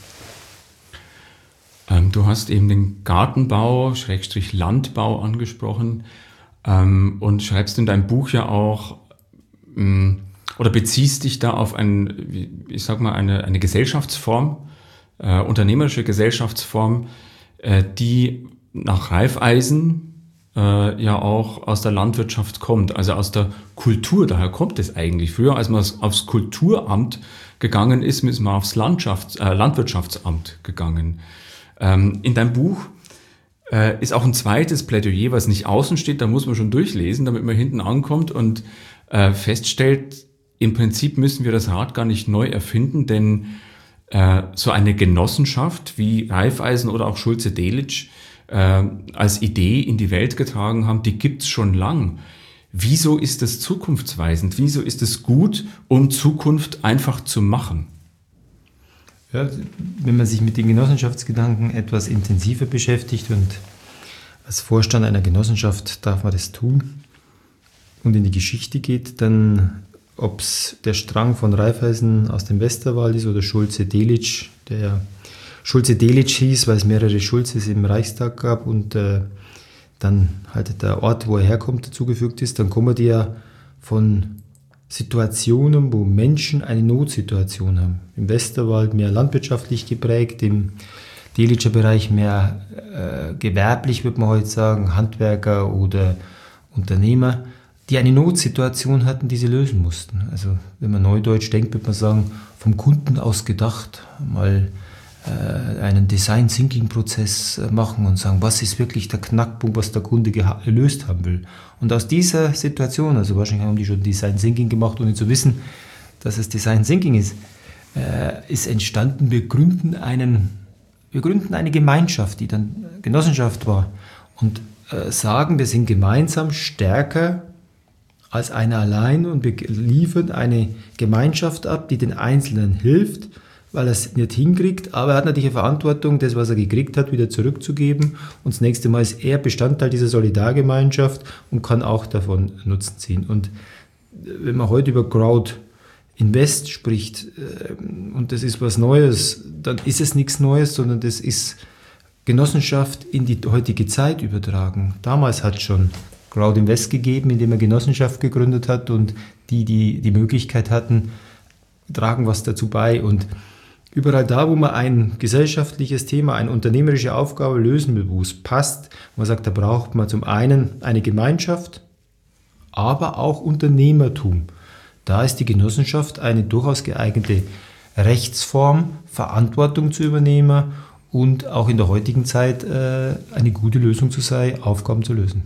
Du hast eben den Gartenbau, Landbau angesprochen und schreibst in deinem Buch ja auch oder beziehst dich da auf eine Gesellschaftsform, unternehmerische Gesellschaftsform, die nach Raiffeisen ja auch aus der Landwirtschaft kommt, also aus der Kultur, daher kommt es eigentlich. Früher, als man aufs Kulturamt gegangen ist man aufs Landwirtschaftsamt gegangen. In deinem Buch ist auch ein zweites Plädoyer, was nicht außen steht, da muss man schon durchlesen, damit man hinten ankommt und feststellt, im Prinzip müssen wir das Rad gar nicht neu erfinden, denn so eine Genossenschaft wie Raiffeisen oder auch Schulze-Delitzsch als Idee in die Welt getragen haben, die gibt's schon lang. Wieso ist es zukunftsweisend? Wieso ist es gut, um Zukunft einfach zu machen? Ja, wenn man sich mit den Genossenschaftsgedanken etwas intensiver beschäftigt und als Vorstand einer Genossenschaft darf man das tun und in die Geschichte geht, dann ob es der Strang von Raiffeisen aus dem Westerwald ist oder Schulze-Delitzsch, der Schulze-Delitzsch hieß, weil es mehrere Schulzes im Reichstag gab und dann halt der Ort, wo er herkommt, dazugefügt ist, dann kommen die ja von Situationen, wo Menschen eine Notsituation haben. Im Westerwald mehr landwirtschaftlich geprägt, im Delitscher Bereich mehr gewerblich, würde man heute sagen, Handwerker oder Unternehmer, die eine Notsituation hatten, die sie lösen mussten. Also wenn man neudeutsch denkt, würde man sagen, vom Kunden aus gedacht, mal einen Design-Thinking-Prozess machen und sagen, was ist wirklich der Knackpunkt, was der Kunde gelöst haben will. Und aus dieser Situation, also wahrscheinlich haben die schon Design-Thinking gemacht, ohne zu wissen, dass es Design-Thinking ist entstanden, wir gründen eine Gemeinschaft, die dann Genossenschaft war, und sagen, wir sind gemeinsam stärker als einer allein und wir liefern eine Gemeinschaft ab, die den Einzelnen hilft, weil er es nicht hinkriegt, aber er hat natürlich eine Verantwortung, das, was er gekriegt hat, wieder zurückzugeben, und das nächste Mal ist er Bestandteil dieser Solidargemeinschaft und kann auch davon Nutzen ziehen. Und wenn man heute über Crowd-Invest spricht, und das ist was Neues, dann ist es nichts Neues, sondern das ist Genossenschaft in die heutige Zeit übertragen. Damals hat es schon Crowd-Invest gegeben, indem er Genossenschaft gegründet hat, und die Möglichkeit hatten, tragen was dazu bei. Und überall da, wo man ein gesellschaftliches Thema, eine unternehmerische Aufgabe lösen will, wo es passt, wo man sagt, da braucht man zum einen eine Gemeinschaft, aber auch Unternehmertum. Da ist die Genossenschaft eine durchaus geeignete Rechtsform, Verantwortung zu übernehmen und auch in der heutigen Zeit eine gute Lösung zu sein, Aufgaben zu lösen.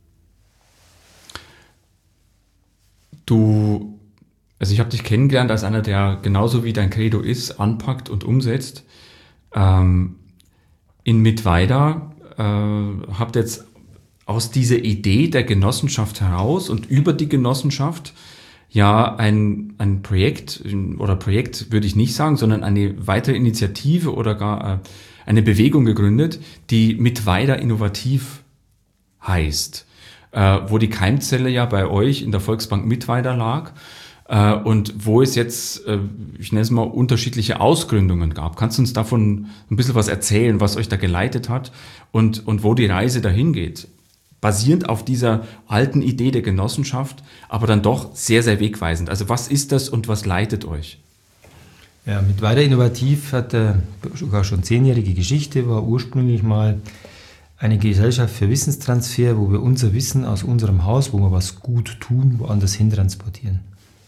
Also ich habe dich kennengelernt als einer, der genauso wie dein Credo ist, anpackt und umsetzt. In Mittweida habt ihr jetzt aus dieser Idee der Genossenschaft heraus und über die Genossenschaft ja ein Projekt, oder Projekt würde ich nicht sagen, sondern eine weitere Initiative oder gar eine Bewegung gegründet, die Mittweida Innovativ heißt, wo die Keimzelle ja bei euch in der Volksbank Mittweida lag. Und wo es jetzt, ich nenne es mal, unterschiedliche Ausgründungen gab. Kannst du uns davon ein bisschen was erzählen, was euch da geleitet hat und wo die Reise dahin geht? Basierend auf dieser alten Idee der Genossenschaft, aber dann doch sehr, sehr wegweisend. Also was ist das und was leitet euch? Ja, Mittweida Innovativ hat sogar schon 10-jährige Geschichte, war ursprünglich mal eine Gesellschaft für Wissenstransfer, wo wir unser Wissen aus unserem Haus, wo wir was gut tun, woanders hin transportieren.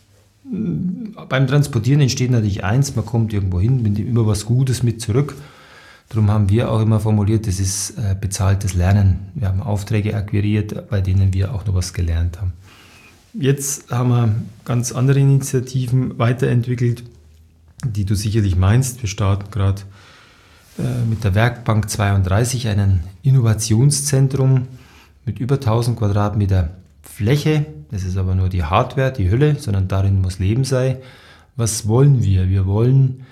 Beim Transportieren entsteht natürlich eins, man kommt irgendwo hin, nimmt immer was Gutes mit zurück. Darum haben wir auch immer formuliert, das ist bezahltes Lernen. Wir haben Aufträge akquiriert, bei denen wir auch noch was gelernt haben. Jetzt haben wir ganz andere Initiativen weiterentwickelt, die du sicherlich meinst. Wir starten gerade mit der Werkbank 32 ein Innovationszentrum mit über 1000 Quadratmeter Fläche. Das ist aber nur die Hardware, die Hülle, sondern darin muss Leben sein. Was wollen wir? Wir wollen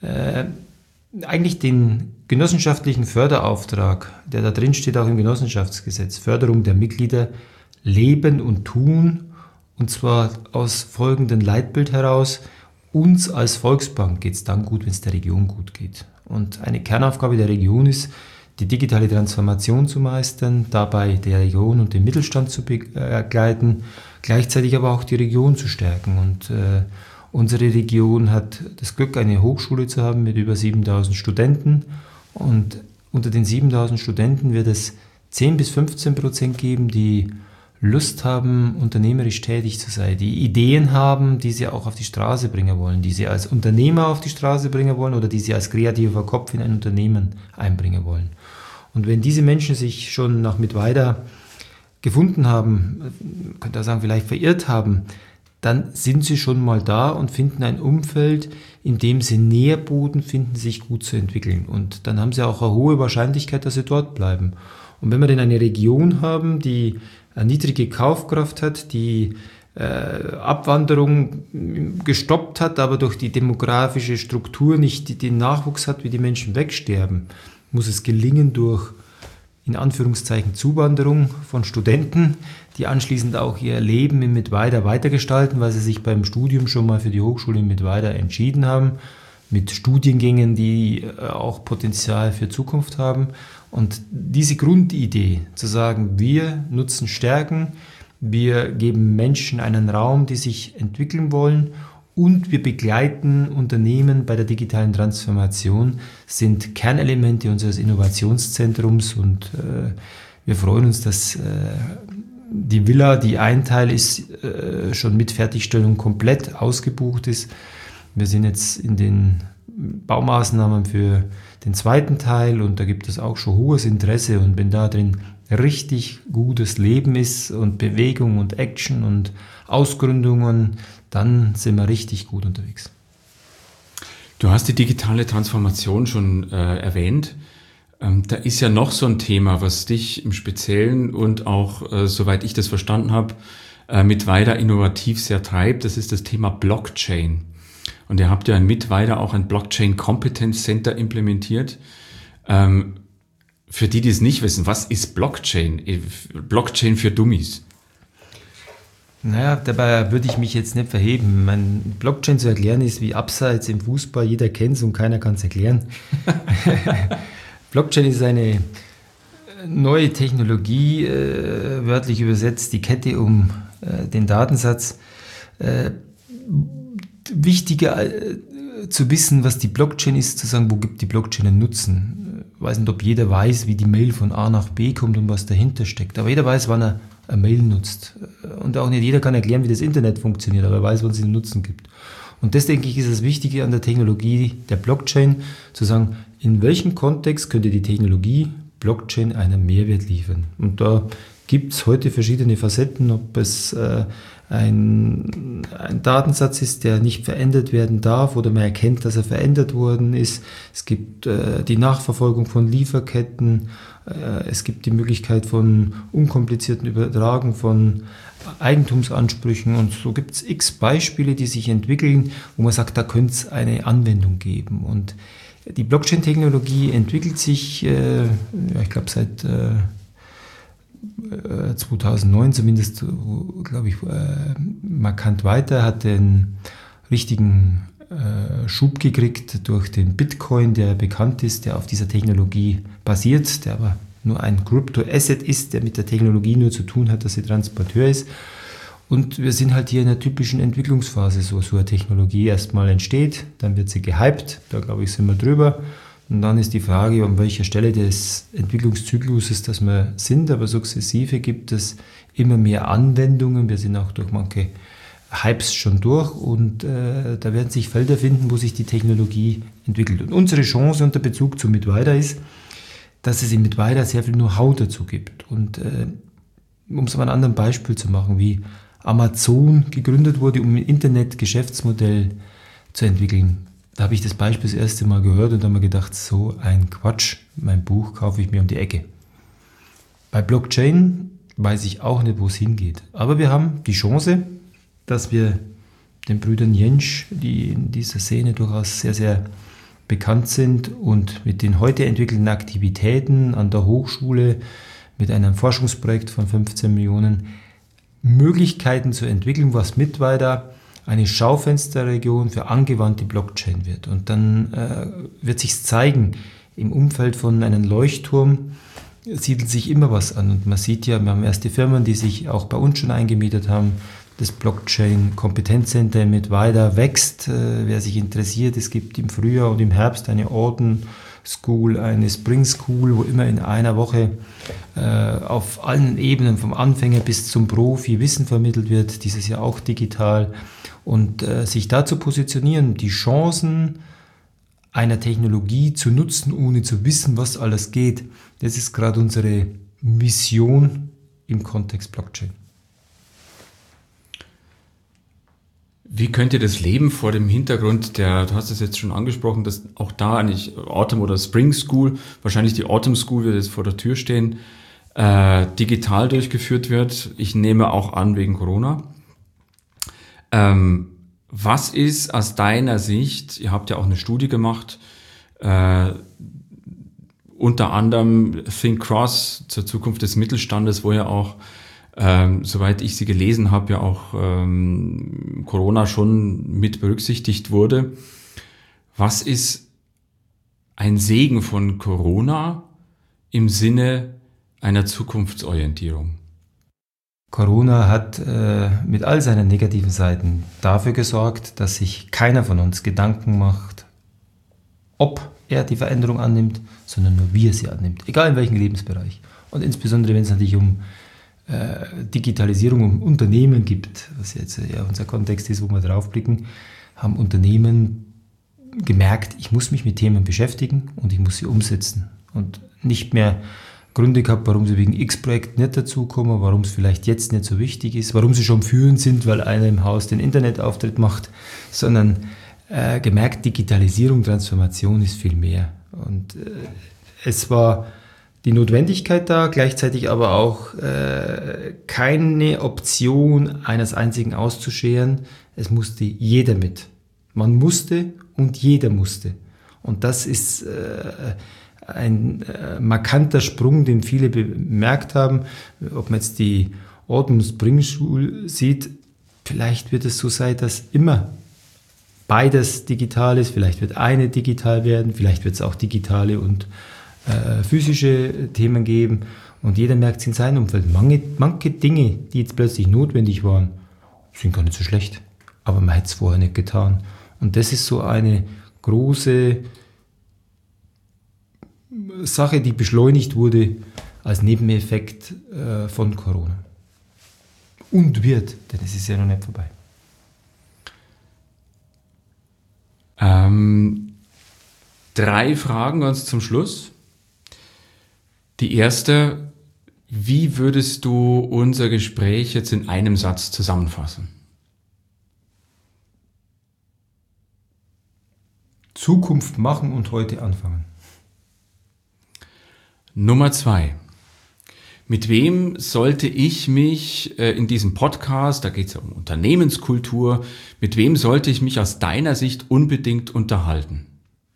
eigentlich den genossenschaftlichen Förderauftrag, der da drin steht, auch im Genossenschaftsgesetz, Förderung der Mitglieder, leben und tun, und zwar aus folgendem Leitbild heraus: uns als Volksbank geht es dann gut, wenn es der Region gut geht. Und eine Kernaufgabe der Region ist, die digitale Transformation zu meistern, dabei der Region und den Mittelstand zu begleiten, gleichzeitig aber auch die Region zu stärken. Und unsere Region hat das Glück, eine Hochschule zu haben mit über 7000 Studenten. Und unter den 7000 Studenten wird es 10-15% geben, die Lust haben, unternehmerisch tätig zu sein, die Ideen haben, die sie auch auf die Straße bringen wollen, die sie als Unternehmer auf die Straße bringen wollen oder die sie als kreativer Kopf in ein Unternehmen einbringen wollen. Und wenn diese Menschen sich schon nach Mittweida gefunden haben, man könnte auch sagen, vielleicht verirrt haben, dann sind sie schon mal da und finden ein Umfeld, in dem sie Nährboden finden, sich gut zu entwickeln. Und dann haben sie auch eine hohe Wahrscheinlichkeit, dass sie dort bleiben. Und wenn wir denn eine Region haben, die eine niedrige Kaufkraft hat, die Abwanderung gestoppt hat, aber durch die demografische Struktur nicht den Nachwuchs hat, wie die Menschen wegsterben, muss es gelingen durch, in Anführungszeichen, Zuwanderung von Studenten, die anschließend auch ihr Leben in Mittweida weitergestalten, weil sie sich beim Studium schon mal für die Hochschule in Mittweida entschieden haben, mit Studiengängen, die auch Potenzial für Zukunft haben. Und diese Grundidee, zu sagen, wir nutzen Stärken, wir geben Menschen einen Raum, die sich entwickeln wollen, und wir begleiten Unternehmen bei der digitalen Transformation, sind Kernelemente unseres Innovationszentrums. Und wir freuen uns, dass die Villa, die ein Teil ist, schon mit Fertigstellung komplett ausgebucht ist. Wir sind jetzt in den Baumaßnahmen für den zweiten Teil und da gibt es auch schon hohes Interesse und wenn da drin richtig gutes Leben ist und Bewegung und Action und Ausgründungen, dann sind wir richtig gut unterwegs. Du hast die digitale Transformation schon erwähnt. Da ist ja noch so ein Thema, was dich im Speziellen und auch, soweit ich das verstanden habe, Mittweida innovativ sehr treibt. Das ist das Thema Blockchain. Und ihr habt ja in Mittweida auch ein Blockchain Competence Center implementiert. Für die es nicht wissen, was ist Blockchain? Blockchain für Dummies. Naja, dabei würde ich mich jetzt nicht verheben. Mein Blockchain zu erklären ist wie Abseits im Fußball. Jeder kennt es und keiner kann es erklären. Blockchain ist eine neue Technologie, wörtlich übersetzt die Kette um den Datensatz. Wichtiger zu wissen, was die Blockchain ist, zu sagen, wo gibt die Blockchain einen Nutzen. Ich weiß nicht, ob jeder weiß, wie die Mail von A nach B kommt und was dahinter steckt. Aber jeder weiß, wann er eine Mail nutzt. Und auch nicht jeder kann erklären, wie das Internet funktioniert, aber er weiß, wann es einen Nutzen gibt. Und das, denke ich, ist das Wichtige an der Technologie der Blockchain, zu sagen, in welchem Kontext könnte die Technologie Blockchain einen Mehrwert liefern. Und da gibt es heute verschiedene Facetten, ob es ein Datensatz ist, der nicht verändert werden darf oder man erkennt, dass er verändert worden ist. Es gibt die Nachverfolgung von Lieferketten. Es gibt die Möglichkeit von unkomplizierten Übertragen von Eigentumsansprüchen und so gibt es x Beispiele, die sich entwickeln, wo man sagt, da könnte es eine Anwendung geben. Und die Blockchain-Technologie entwickelt sich, ich glaube seit 2009 zumindest, glaube ich, markant weiter, hat den richtigen Schub gekriegt durch den Bitcoin, der bekannt ist, der auf dieser Technologie basiert, der aber nur ein Crypto-Asset ist, der mit der Technologie nur zu tun hat, dass sie Transporteur ist. Und wir sind halt hier in einer typischen Entwicklungsphase, so eine Technologie erstmal entsteht, dann wird sie gehypt, da glaube ich sind wir drüber. Und dann ist die Frage, an welcher Stelle des Entwicklungszykluses das wir sind, aber sukzessive gibt es immer mehr Anwendungen. Wir sind auch durch manche Hypes schon durch und da werden sich Felder finden, wo sich die Technologie entwickelt. Und unsere Chance unter Bezug zu Mittweida ist, dass es in Mittweida sehr viel Know-how dazu gibt. Und um es mal ein anderes Beispiel zu machen, wie Amazon gegründet wurde, um ein Internet-Geschäftsmodell zu entwickeln. Da habe ich das Beispiel das erste Mal gehört und habe mir gedacht, so ein Quatsch, mein Buch kaufe ich mir um die Ecke. Bei Blockchain weiß ich auch nicht, wo es hingeht. Aber wir haben die Chance, dass wir den Brüdern Jentsch, die in dieser Szene durchaus sehr, sehr bekannt sind und mit den heute entwickelten Aktivitäten an der Hochschule mit einem Forschungsprojekt von 15 Millionen Möglichkeiten zu entwickeln, was Mittweida eine Schaufensterregion für angewandte Blockchain wird. Und dann wird sich zeigen, im Umfeld von einem Leuchtturm siedelt sich immer was an. Und man sieht ja, wir haben erste Firmen, die sich auch bei uns schon eingemietet haben. Das Blockchain-Kompetenzcenter in Mittweida wächst. Wer sich interessiert, es gibt im Frühjahr und im Herbst eine Orden School, eine Spring School, wo immer in einer Woche auf allen Ebenen, vom Anfänger bis zum Profi, Wissen vermittelt wird, dieses Jahr auch digital. Und sich da zu positionieren, die Chancen einer Technologie zu nutzen, ohne zu wissen, was alles geht, das ist gerade unsere Mission im Kontext Blockchain. Wie könnt ihr das Leben vor dem Hintergrund du hast es jetzt schon angesprochen, dass auch da eigentlich Autumn oder Spring School, wahrscheinlich die Autumn School wird jetzt vor der Tür stehen, digital durchgeführt wird. Ich nehme auch an, wegen Corona. Was ist aus deiner Sicht, ihr habt ja auch eine Studie gemacht, unter anderem Think Cross zur Zukunft des Mittelstandes, wo ja auch soweit ich sie gelesen habe, ja auch Corona schon mit berücksichtigt wurde. Was ist ein Segen von Corona im Sinne einer Zukunftsorientierung? Corona hat mit all seinen negativen Seiten dafür gesorgt, dass sich keiner von uns Gedanken macht, ob er die Veränderung annimmt, sondern nur wie er sie annimmt, egal in welchem Lebensbereich. Und insbesondere, wenn es natürlich um Digitalisierung um Unternehmen gibt, was jetzt ja unser Kontext ist, wo wir drauf blicken, haben Unternehmen gemerkt, ich muss mich mit Themen beschäftigen und ich muss sie umsetzen. Und nicht mehr Gründe gehabt, warum sie wegen X-Projekt nicht dazukommen, warum es vielleicht jetzt nicht so wichtig ist, warum sie schon führend sind, weil einer im Haus den Internetauftritt macht, sondern gemerkt, Digitalisierung, Transformation ist viel mehr. Und es war die Notwendigkeit da, gleichzeitig aber auch keine Option eines einzigen auszuscheren. Es musste jeder mit. Man musste und jeder musste. Und das ist ein markanter Sprung, den viele bemerkt haben. Ob man jetzt die Autumn Spring School sieht, vielleicht wird es so sein, dass immer beides digital ist. Vielleicht wird eine digital werden, vielleicht wird es auch digitale und physische Themen geben. Und jeder merkt es in seinem Umfeld. Manche Dinge, die jetzt plötzlich notwendig waren, sind gar nicht so schlecht. Aber man hätte es vorher nicht getan. Und das ist so eine große Sache, die beschleunigt wurde als Nebeneffekt von Corona. Und wird, denn es ist ja noch nicht vorbei. 3 Fragen ganz zum Schluss. Die erste, wie würdest du unser Gespräch jetzt in einem Satz zusammenfassen? Zukunft machen und heute anfangen. Nummer 2. Mit wem sollte ich mich in diesem Podcast, da geht es ja um Unternehmenskultur, mit wem sollte ich mich aus deiner Sicht unbedingt unterhalten?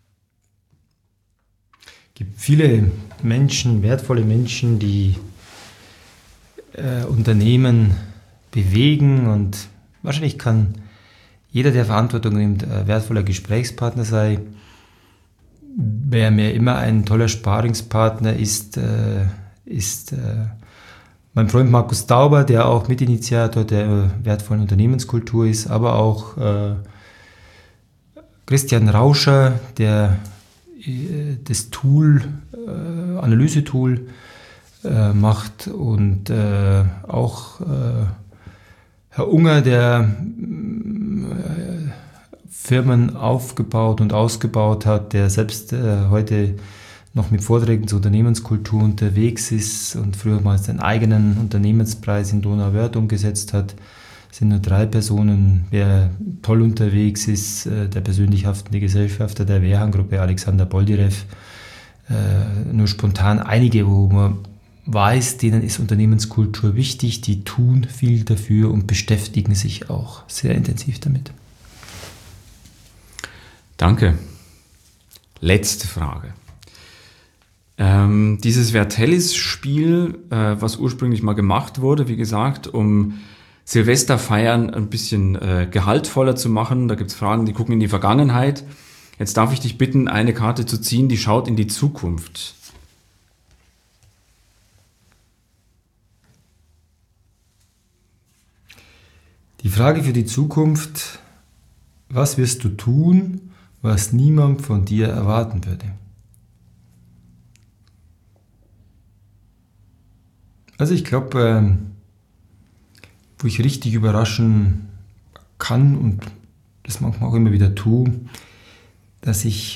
Es gibt viele Menschen, wertvolle Menschen, die Unternehmen bewegen, und wahrscheinlich kann jeder, der Verantwortung nimmt, ein wertvoller Gesprächspartner sein. Wer mir immer ein toller Sparingspartner ist mein Freund Markus Dauber, der auch Mitinitiator der wertvollen Unternehmenskultur ist, aber auch Christian Rauscher, der das Analysetool macht, und auch Herr Unger, der Firmen aufgebaut und ausgebaut hat, der selbst heute noch mit Vorträgen zur Unternehmenskultur unterwegs ist und früher mal seinen eigenen Unternehmenspreis in Donauwörth umgesetzt hat. Es sind nur 3 Personen. Wer toll unterwegs ist, der persönlich haftende Gesellschafter der Wehrhahn-Gruppe, Alexander Boldyrev. Nur spontan einige, wo man weiß, denen ist Unternehmenskultur wichtig, die tun viel dafür und beschäftigen sich auch sehr intensiv damit. Danke. Letzte Frage. Dieses Vertellis-Spiel, was ursprünglich mal gemacht wurde, wie gesagt, um Silvesterfeiern ein bisschen gehaltvoller zu machen. Da gibt es Fragen, die gucken in die Vergangenheit. Jetzt darf ich dich bitten, eine Karte zu ziehen, die schaut in die Zukunft. Die Frage für die Zukunft: Was wirst du tun, was niemand von dir erwarten würde? Also ich glaube, wo ich richtig überraschen kann und das manchmal auch immer wieder tue, dass ich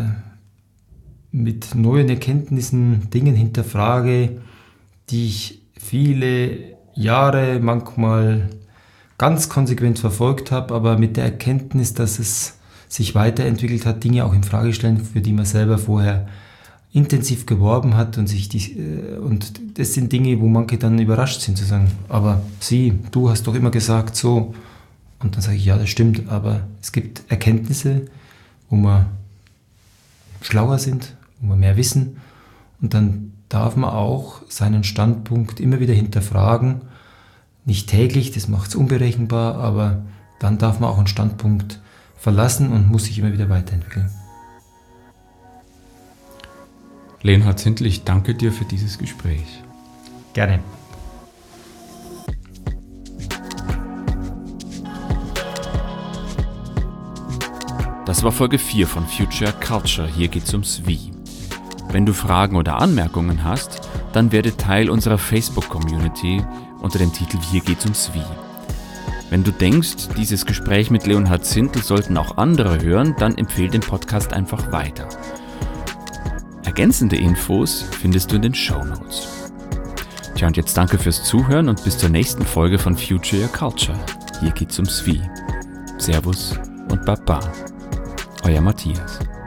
mit neuen Erkenntnissen Dingen hinterfrage, die ich viele Jahre manchmal ganz konsequent verfolgt habe, aber mit der Erkenntnis, dass es sich weiterentwickelt hat, Dinge auch in Frage stellen, für die man selber vorher intensiv geworben hat, und das sind Dinge, wo manche dann überrascht sind, zu sagen, aber du hast doch immer gesagt so, und dann sage ich, ja, das stimmt, aber es gibt Erkenntnisse, wo wir schlauer sind, wo wir mehr wissen, und dann darf man auch seinen Standpunkt immer wieder hinterfragen, nicht täglich, das macht es unberechenbar, aber dann darf man auch einen Standpunkt verlassen und muss sich immer wieder weiterentwickeln. Leonhard Zindel, ich danke dir für dieses Gespräch. Gerne. Das war Folge 4 von Future Culture. Hier geht's ums Wie. Wenn du Fragen oder Anmerkungen hast, dann werde Teil unserer Facebook-Community unter dem Titel Hier geht's ums Wie. Wenn du denkst, dieses Gespräch mit Leonhard Zindel sollten auch andere hören, dann empfehle den Podcast einfach weiter. Ergänzende Infos findest du in den Shownotes. Tja, und jetzt danke fürs Zuhören und bis zur nächsten Folge von Future Your Culture. Hier geht's ums Wie. Servus und Baba. Euer Matthias.